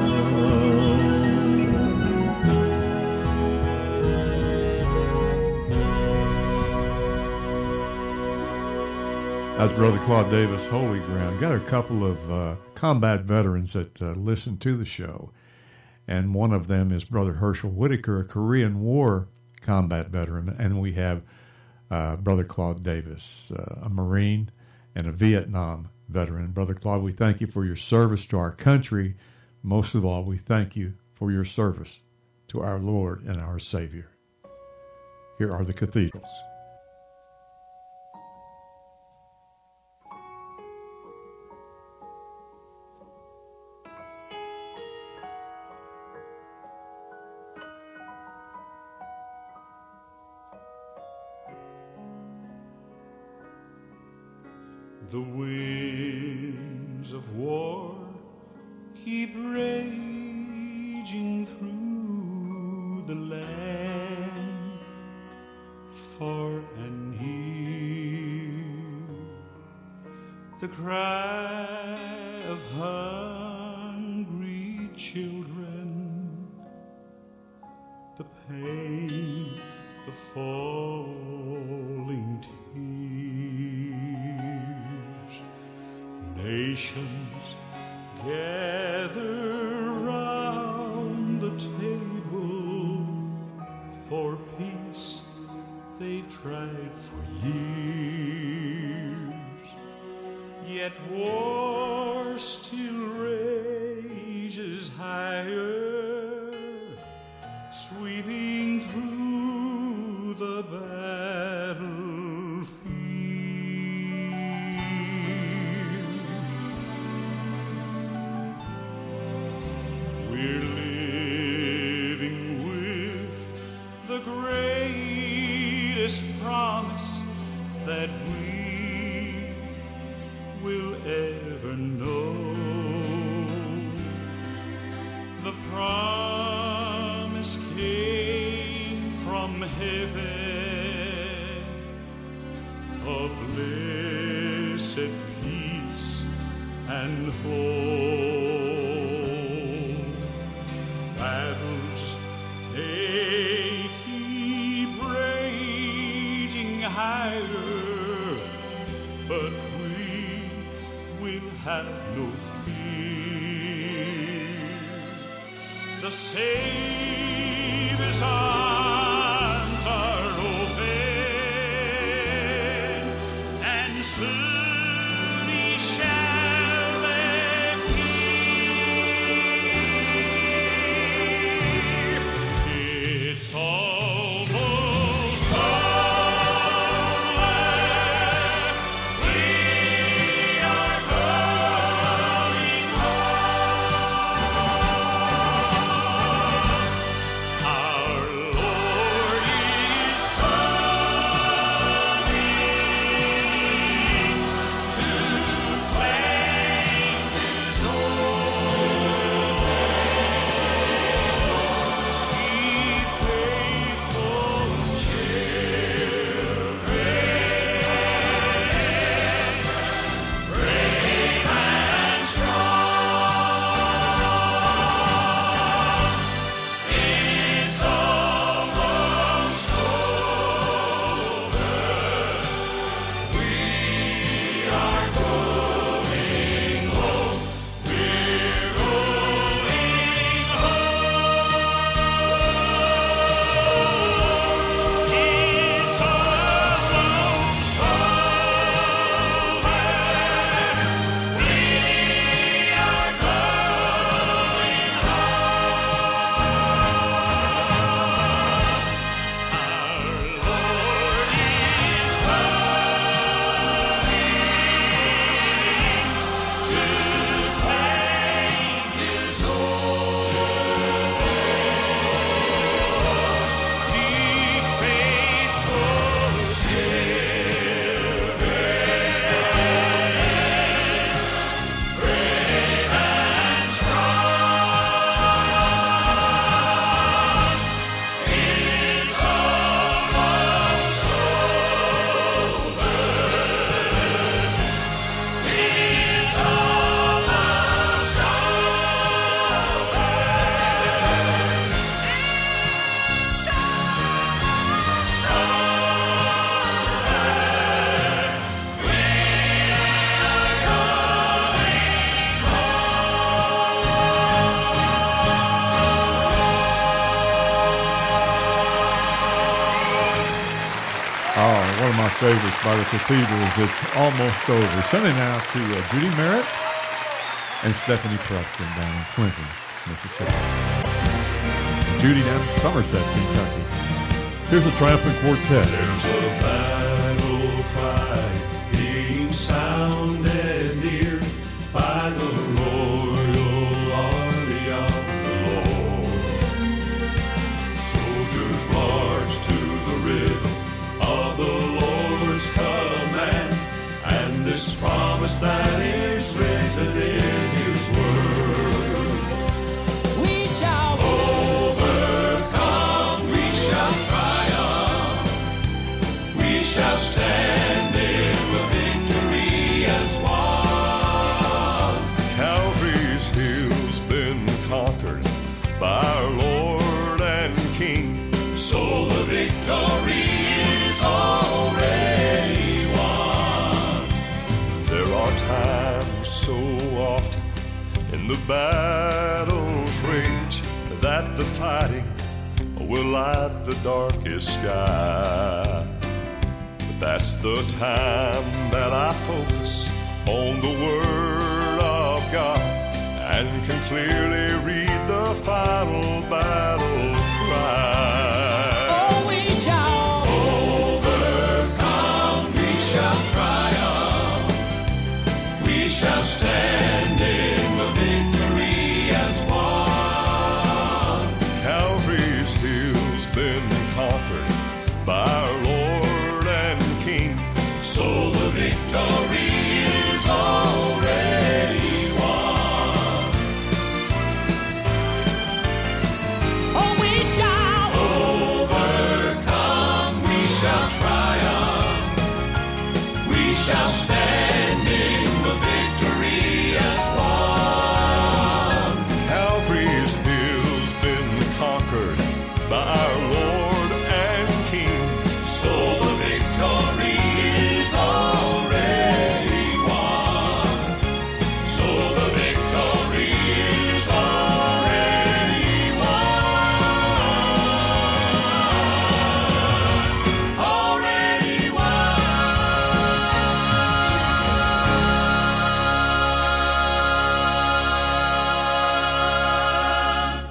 That's Brother Claude Davis, Holy Ground. Got a couple of uh, combat veterans that uh, listen to the show, and one of them is Brother Herschel Whitaker, a Korean War combat veteran, and we have uh, Brother Claude Davis, uh, a Marine and a Vietnam veteran. Brother Claude, we thank you for your service to our country. Most of all, we thank you for your service to our Lord and our Savior. Here are the cathedrals. The winds of war keep raging through the land, far and near. The cry of hungry children, the pain, the falling tears. Nations gather round the table for peace they've tried for years, yet war still rages higher, sweeping through the battlefield. We're living with the greatest promise that we will ever know. The promise came from heaven, of blessed peace and hope. Battles, they keep raging higher, but we will have no fear. The Savior's arms are open, and soon he shall let me. It's almost over. We are going home. Our Lord is coming to claim his own. Be faithful children, brave and strong. It's almost over. We are going home. We're going home. It's almost over. We are going home. Our Lord is coming to claim his own. Be faithful children, brave and strong. It's almost over. It's almost over. It's almost over. We are Oh, one of my favorites by the Cathedrals. It's almost over. Sending out to uh, Judy Merritt and Stephanie Preston down in Clinton, Mississippi. Judy down in Somerset, Kentucky. Here's a triumphant quartet. There's a battle cry being sounded near by the royal army of the Lord. Soldiers march to the rhythm of the Lord's command, and this promise that is written in His word. We shall Overcome, we shall triumph. We shall stand in the victory as one. Calvary's hill's been conquered by our Lord and King. So the victory is already won. There are are times so often in the battle's rage that the fighting will light the darkest sky. But that's the time that I focus on the Word of God and can clearly read the final battle cry. Oh, we shall overcome, we shall triumph, we shall stand in the victory as one. Calvary's hill's been conquered by our Lord and King, So the victory is already won. Oh, we shall overcome, we shall triumph, we shall stand in the victory as one. Calvary's hill's been conquered by our Lord and King, So the victory is already won. So the victory is already won. Already won.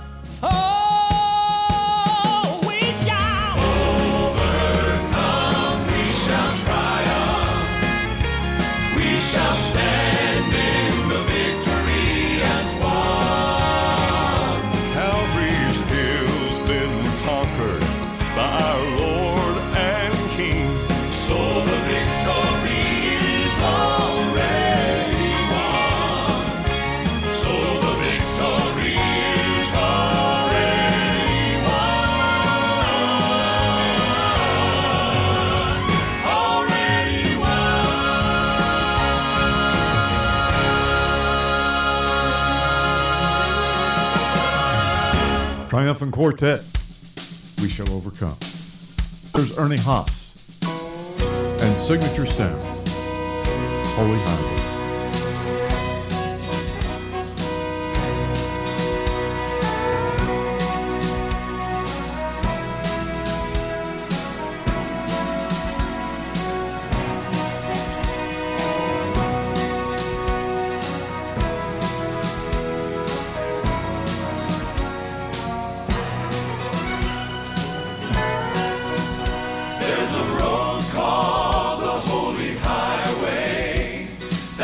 Oh, we shall overcome, we shall triumph, we shall stand in the victory as one. Calvary's hill's been conquered by our Lord and King, So the victory is already won. So the victory is already won. Already won. Triumphant Quartet, We Shall Overcome. There's Ernie Haas and Signature Sound, Holy Highway. There's a road called the Holy Highway.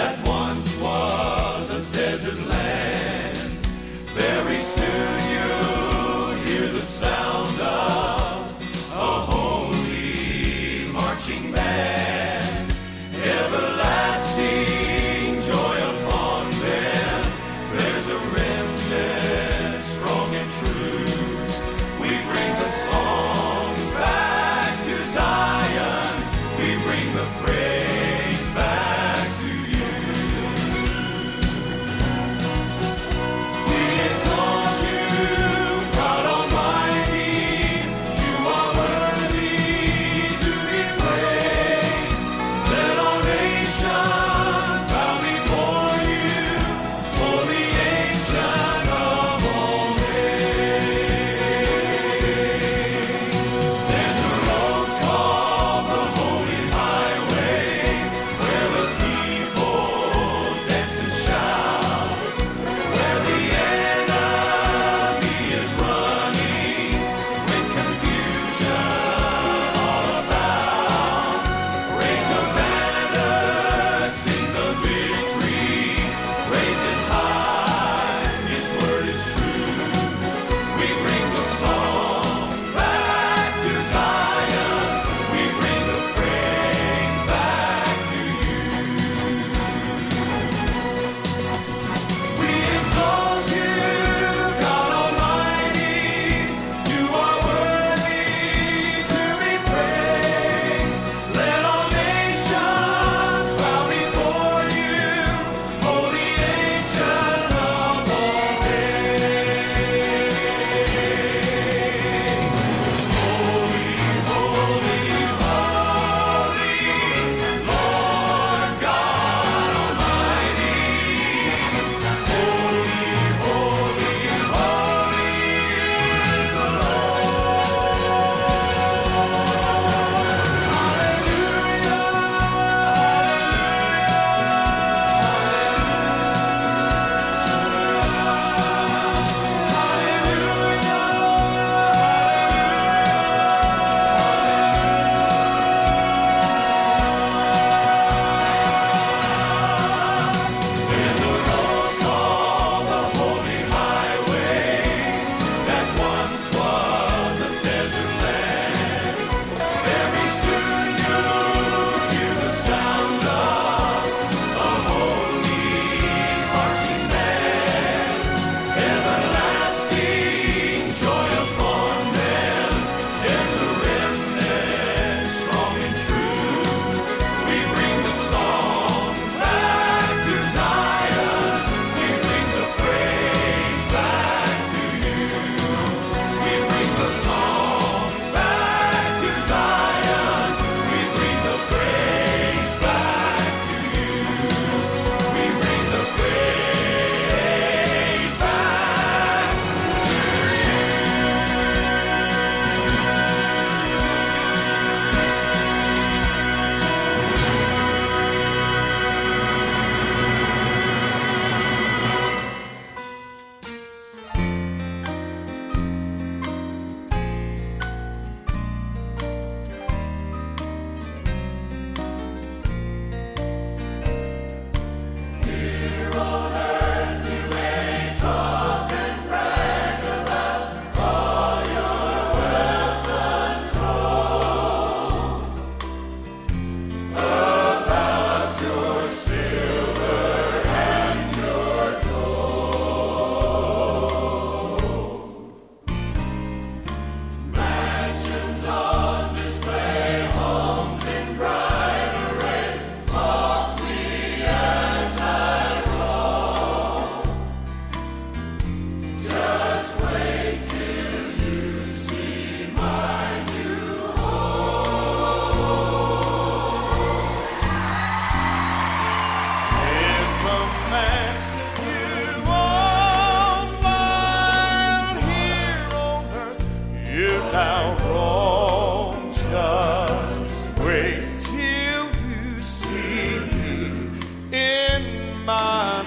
romancing you all while here on earth you now roam. Just wait till you see me in my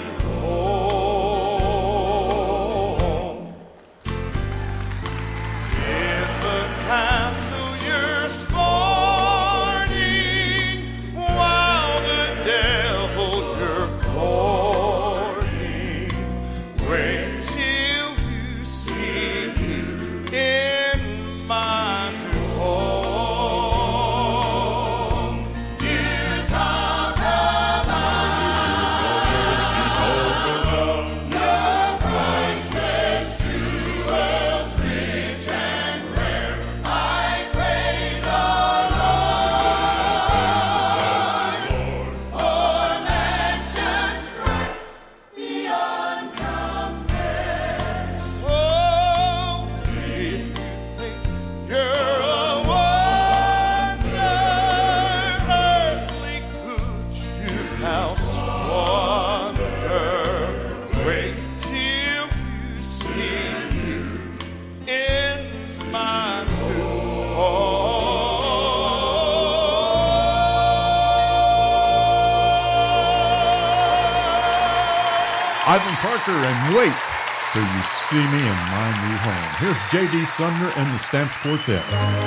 home. In the castle you're sporting, while the devil you're courting. Wait till you see me in my home. You talk about your priceless jewels, rich and rare. I praise the Lord for mansions bright beyond compare. So if you think you're a wonder, earthly could you house wonder? Wait till you see you in my home. Ivan Parker and Wait Till You See Me in My New Home. Here's J D Sumner and the Stamps Quartet.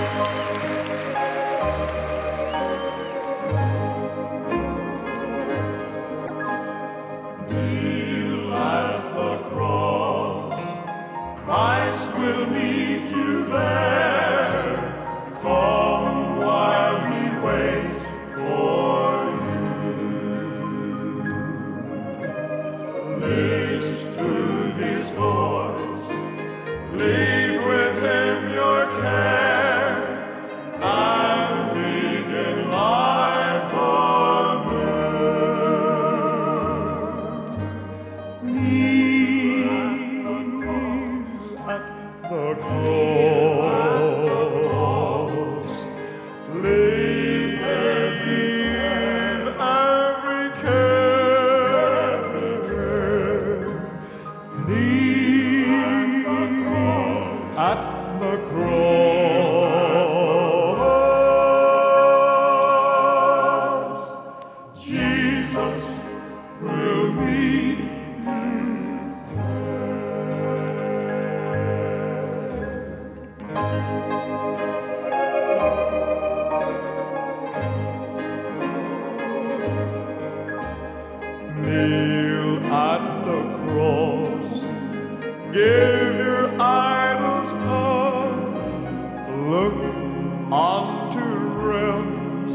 At the cross, Christ will meet you there. Come while He waits for you. Listen to His voice. Leave with Him your care. And begin life anew. Knees at the cross, lay every and every care. Knees at the cross, Jesus will meet you. Kneel at the cross, give your idols up, look onto realms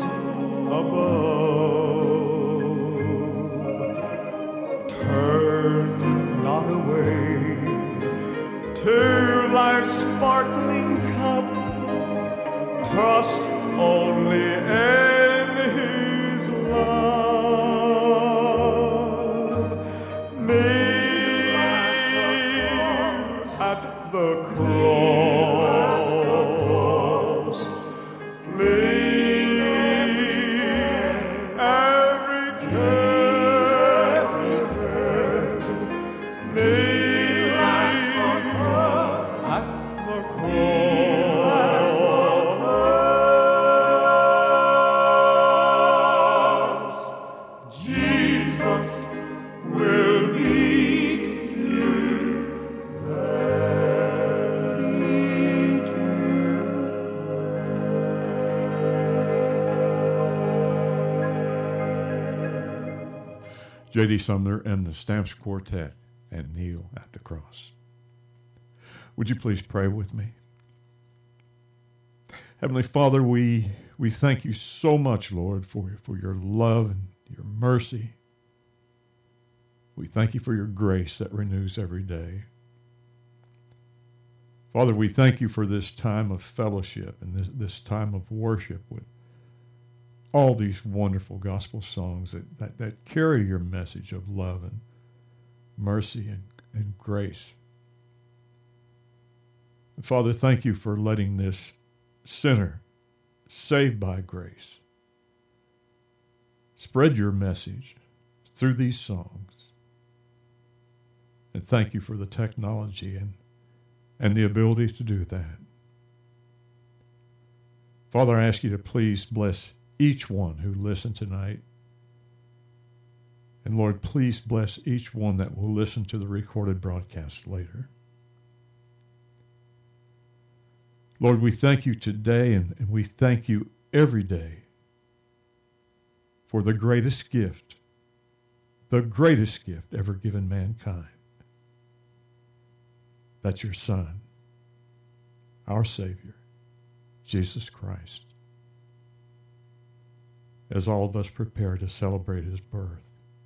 above. Turn not away to life's sparkling cup, trust only in His love. Kneel at the cross, leave every care, kneel at the cross. Jesus will meet you there. Meet you J D Sumner and the Stamps Quartet and Kneel at the Cross. Would you please pray with me? Heavenly Father, we we thank you so much, Lord, for, for your love and your mercy. We thank you for your grace that renews every day. Father, we thank you for this time of fellowship and this, this time of worship with all these wonderful gospel songs that, that, that carry your message of love and mercy and, and grace. And Father, thank you for letting this sinner saved by grace spread your message through these songs And thank you for the technology and, and the ability to do that. Father, I ask you to please bless each one who listened tonight. And Lord, please bless each one that will listen to the recorded broadcast later. Lord, we thank you today and, and we thank you every day for the greatest gift, the greatest gift ever given mankind. That's your Son, our Savior, Jesus Christ, as all of us prepare to celebrate his birth.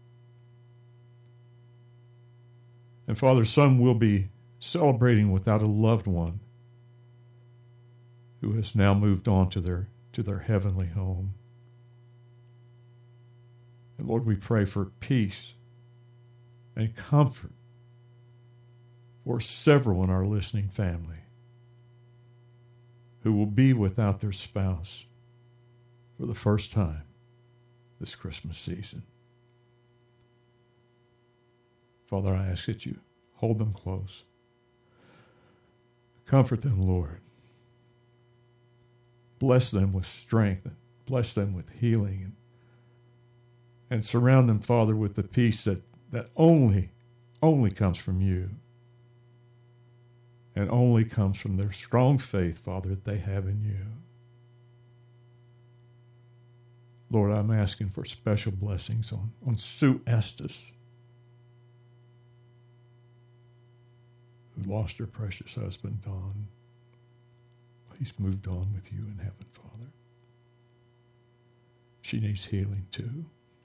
And Father, some will be celebrating without a loved one who has now moved on to their to their heavenly home. And Lord, we pray for peace and comfort for several in our listening family who will be without their spouse for the first time this Christmas season. Father, I ask that you hold them close. Comfort them, Lord. Bless them with strength and bless them with healing and, and surround them, Father, with the peace that, that only, only comes from you and only comes from their strong faith, Father, that they have in you. Lord, I'm asking for special blessings on, on Sue Estes, who lost her precious husband, Don. He's moved on with you in heaven, Father. She needs healing too.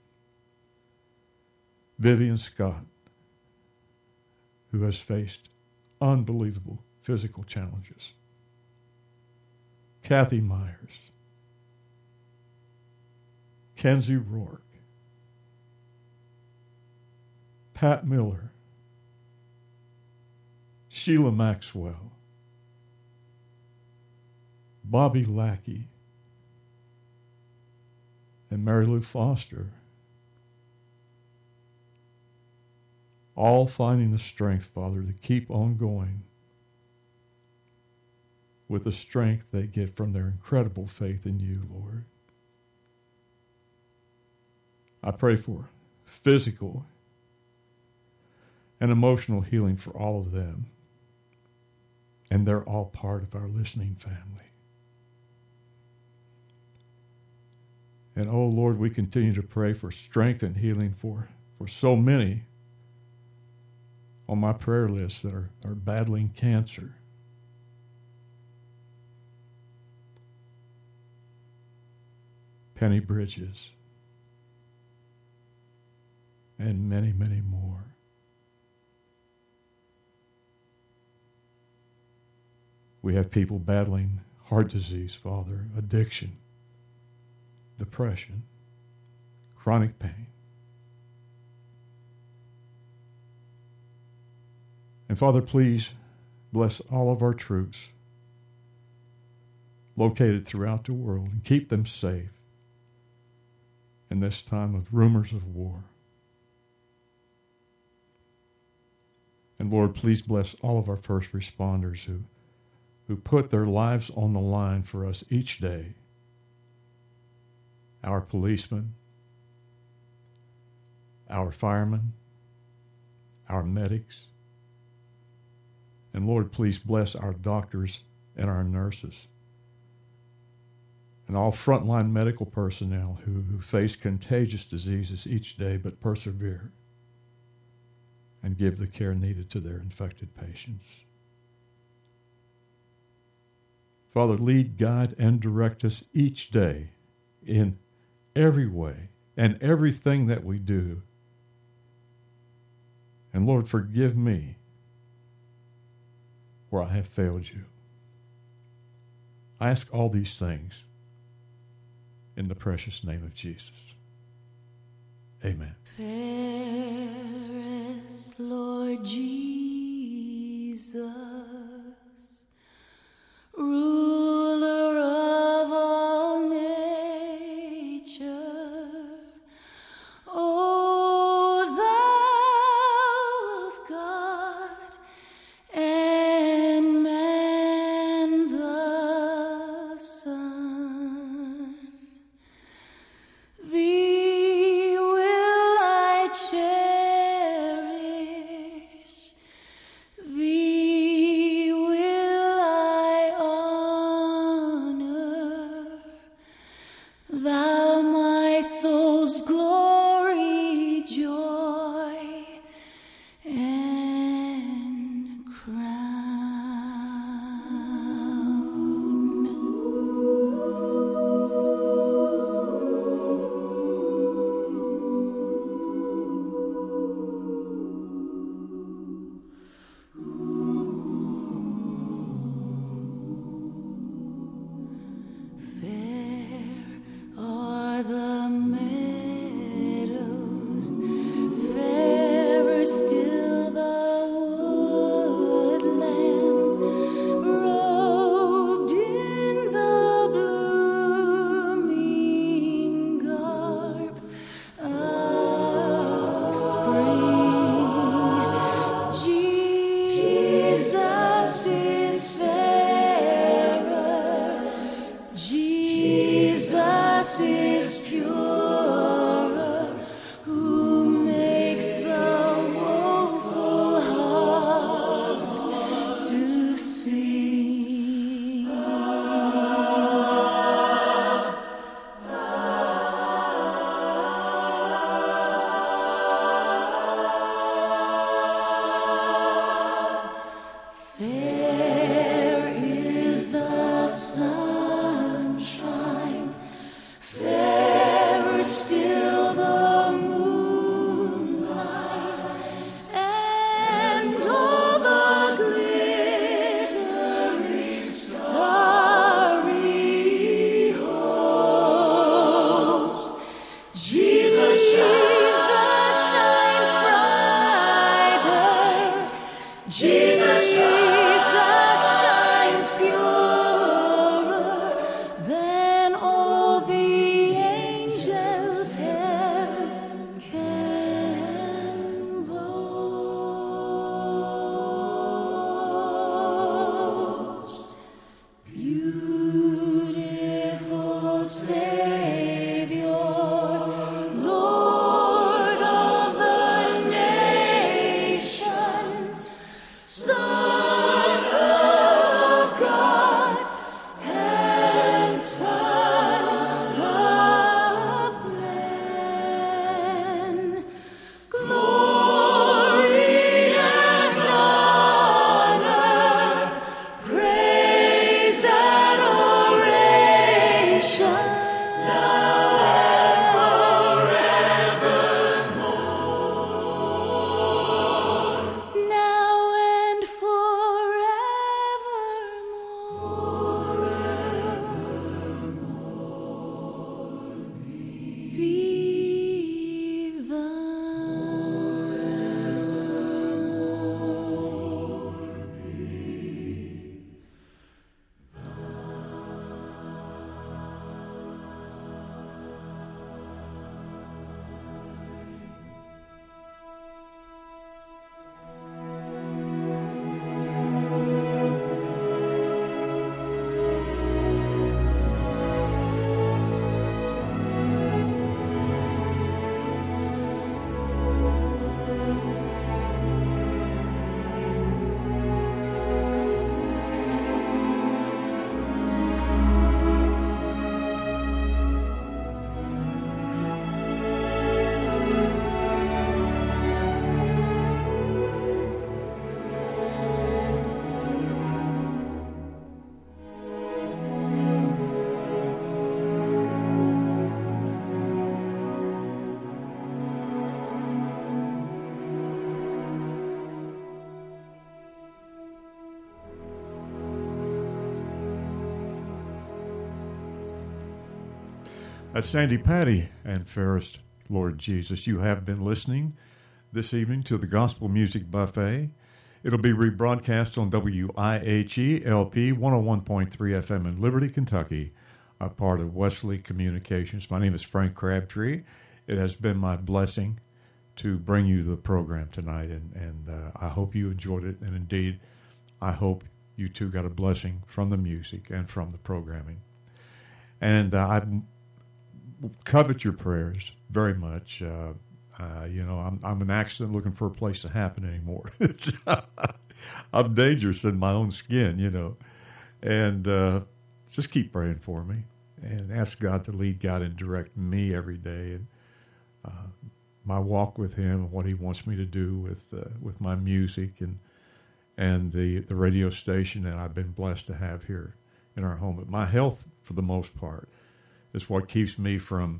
Vivian Scott, who has faced unbelievable physical challenges. Kathy Myers. Kenzie Rourke. Pat Miller. Sheila Maxwell. Bobby Lackey, and Mary Lou Foster, all finding the strength, Father, to keep on going with the strength they get from their incredible faith in you, Lord. I pray for physical and emotional healing for all of them, and they're all part of our listening family. And, oh, Lord, we continue to pray for strength and healing for, for so many on my prayer list that are, are battling cancer. Penny Bridges. And many, many more. We have people battling heart disease, Father, addiction, depression, chronic pain. And Father, please bless all of our troops located throughout the world and keep them safe in this time of rumors of war. And Lord, please bless all of our first responders who, who put their lives on the line for us each day. Our policemen, our firemen, our medics. And Lord, please bless our doctors and our nurses and all frontline medical personnel who, who face contagious diseases each day but persevere and give the care needed to their infected patients. Father, lead, guide, and direct us each day in every way and everything that we do. And Lord, forgive me where I have failed you. I ask all these things in the precious name of Jesus. Amen. Fairest Lord Jesus, ruler of all nature, O thou of God. That's Sandy Patty and Fairest Lord Jesus. You have been listening this evening to the Gospel Music Buffet. It'll be rebroadcast on W I H E L P one oh one point three F M in Liberty, Kentucky, a part of Wesley Communications. My name is Frank Crabtree. It has been my blessing to bring you the program tonight, and, and uh, I hope you enjoyed it, and indeed, I hope you too got a blessing from the music and from the programming. And uh, I covet your prayers very much. Uh, uh, you know, I'm, I'm an accident looking for a place to happen anymore. I'm dangerous in my own skin, you know. And uh, just keep praying for me and ask God to lead, God, and direct me every day. And uh, my walk with Him and what He wants me to do with uh, with my music and and the, the radio station that I've been blessed to have here in our home. But my health, for the most part, is what keeps me from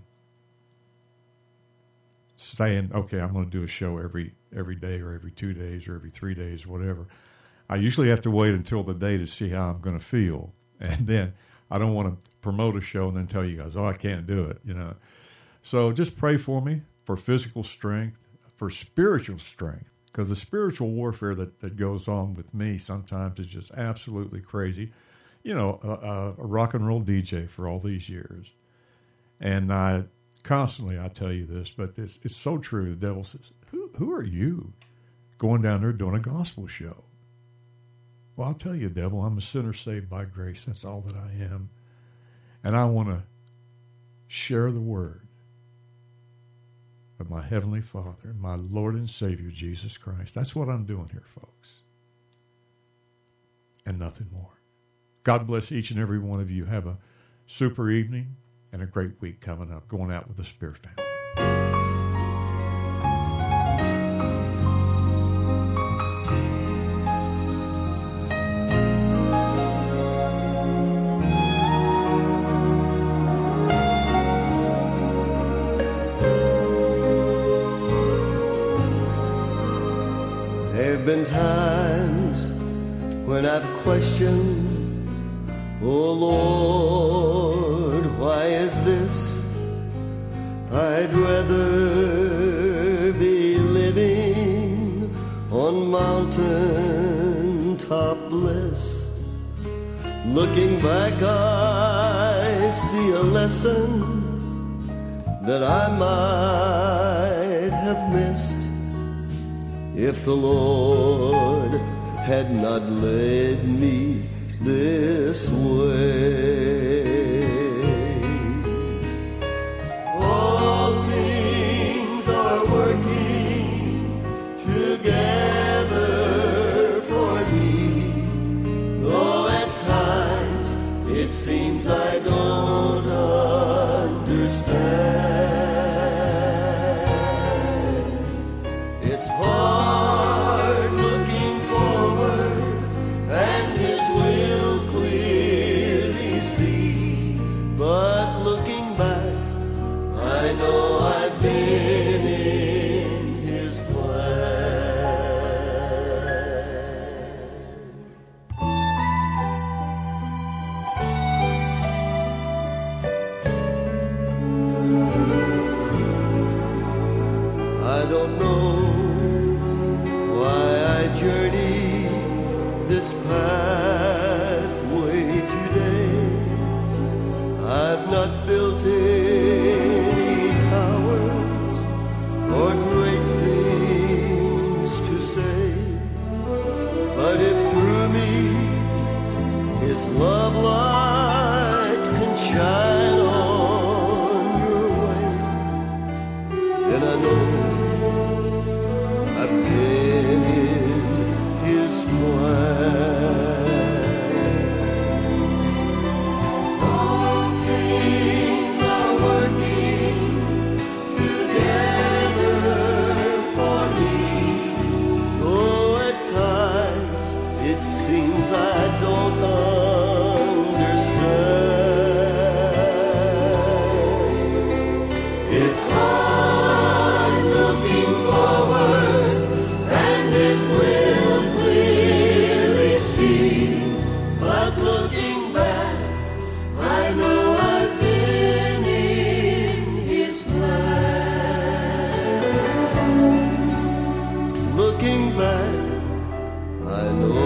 saying, okay, I'm going to do a show every every day or every two days or every three days, whatever. I usually have to wait until the day to see how I'm going to feel. And then I don't want to promote a show and then tell you guys, oh, I can't do it, you know. So just pray for me for physical strength, for spiritual strength, because the spiritual warfare that, that goes on with me sometimes is just absolutely crazy. You know, a, a rock and roll D J for all these years. And I constantly, I tell you this, but it's, it's so true. The devil says, who, who are you going down there doing a gospel show? Well, I'll tell you, devil, I'm a sinner saved by grace. That's all that I am. And I want to share the word of my Heavenly Father, my Lord and Savior, Jesus Christ. That's what I'm doing here, folks. And nothing more. God bless each and every one of you. Have a super evening and a great week coming up, going out with the Spear family. There have been times when I've questioned, oh Lord, why is this? I'd rather be living on mountaintop bliss. Looking back, I see a lesson that I might have missed if the Lord had not led me this way. All things are working together for me, though at times it seems I don't understand. It's hard looking forward and His will clearly see, but looking back, I know I've been in His plan. I don't know why I journey this pathway today. I've not built any towers or great things to say, but if through me His love light can shine on your way, then I know I've been in His plan. All things are working together for me, though at times it seems I don't understand. It's hard looking forward I know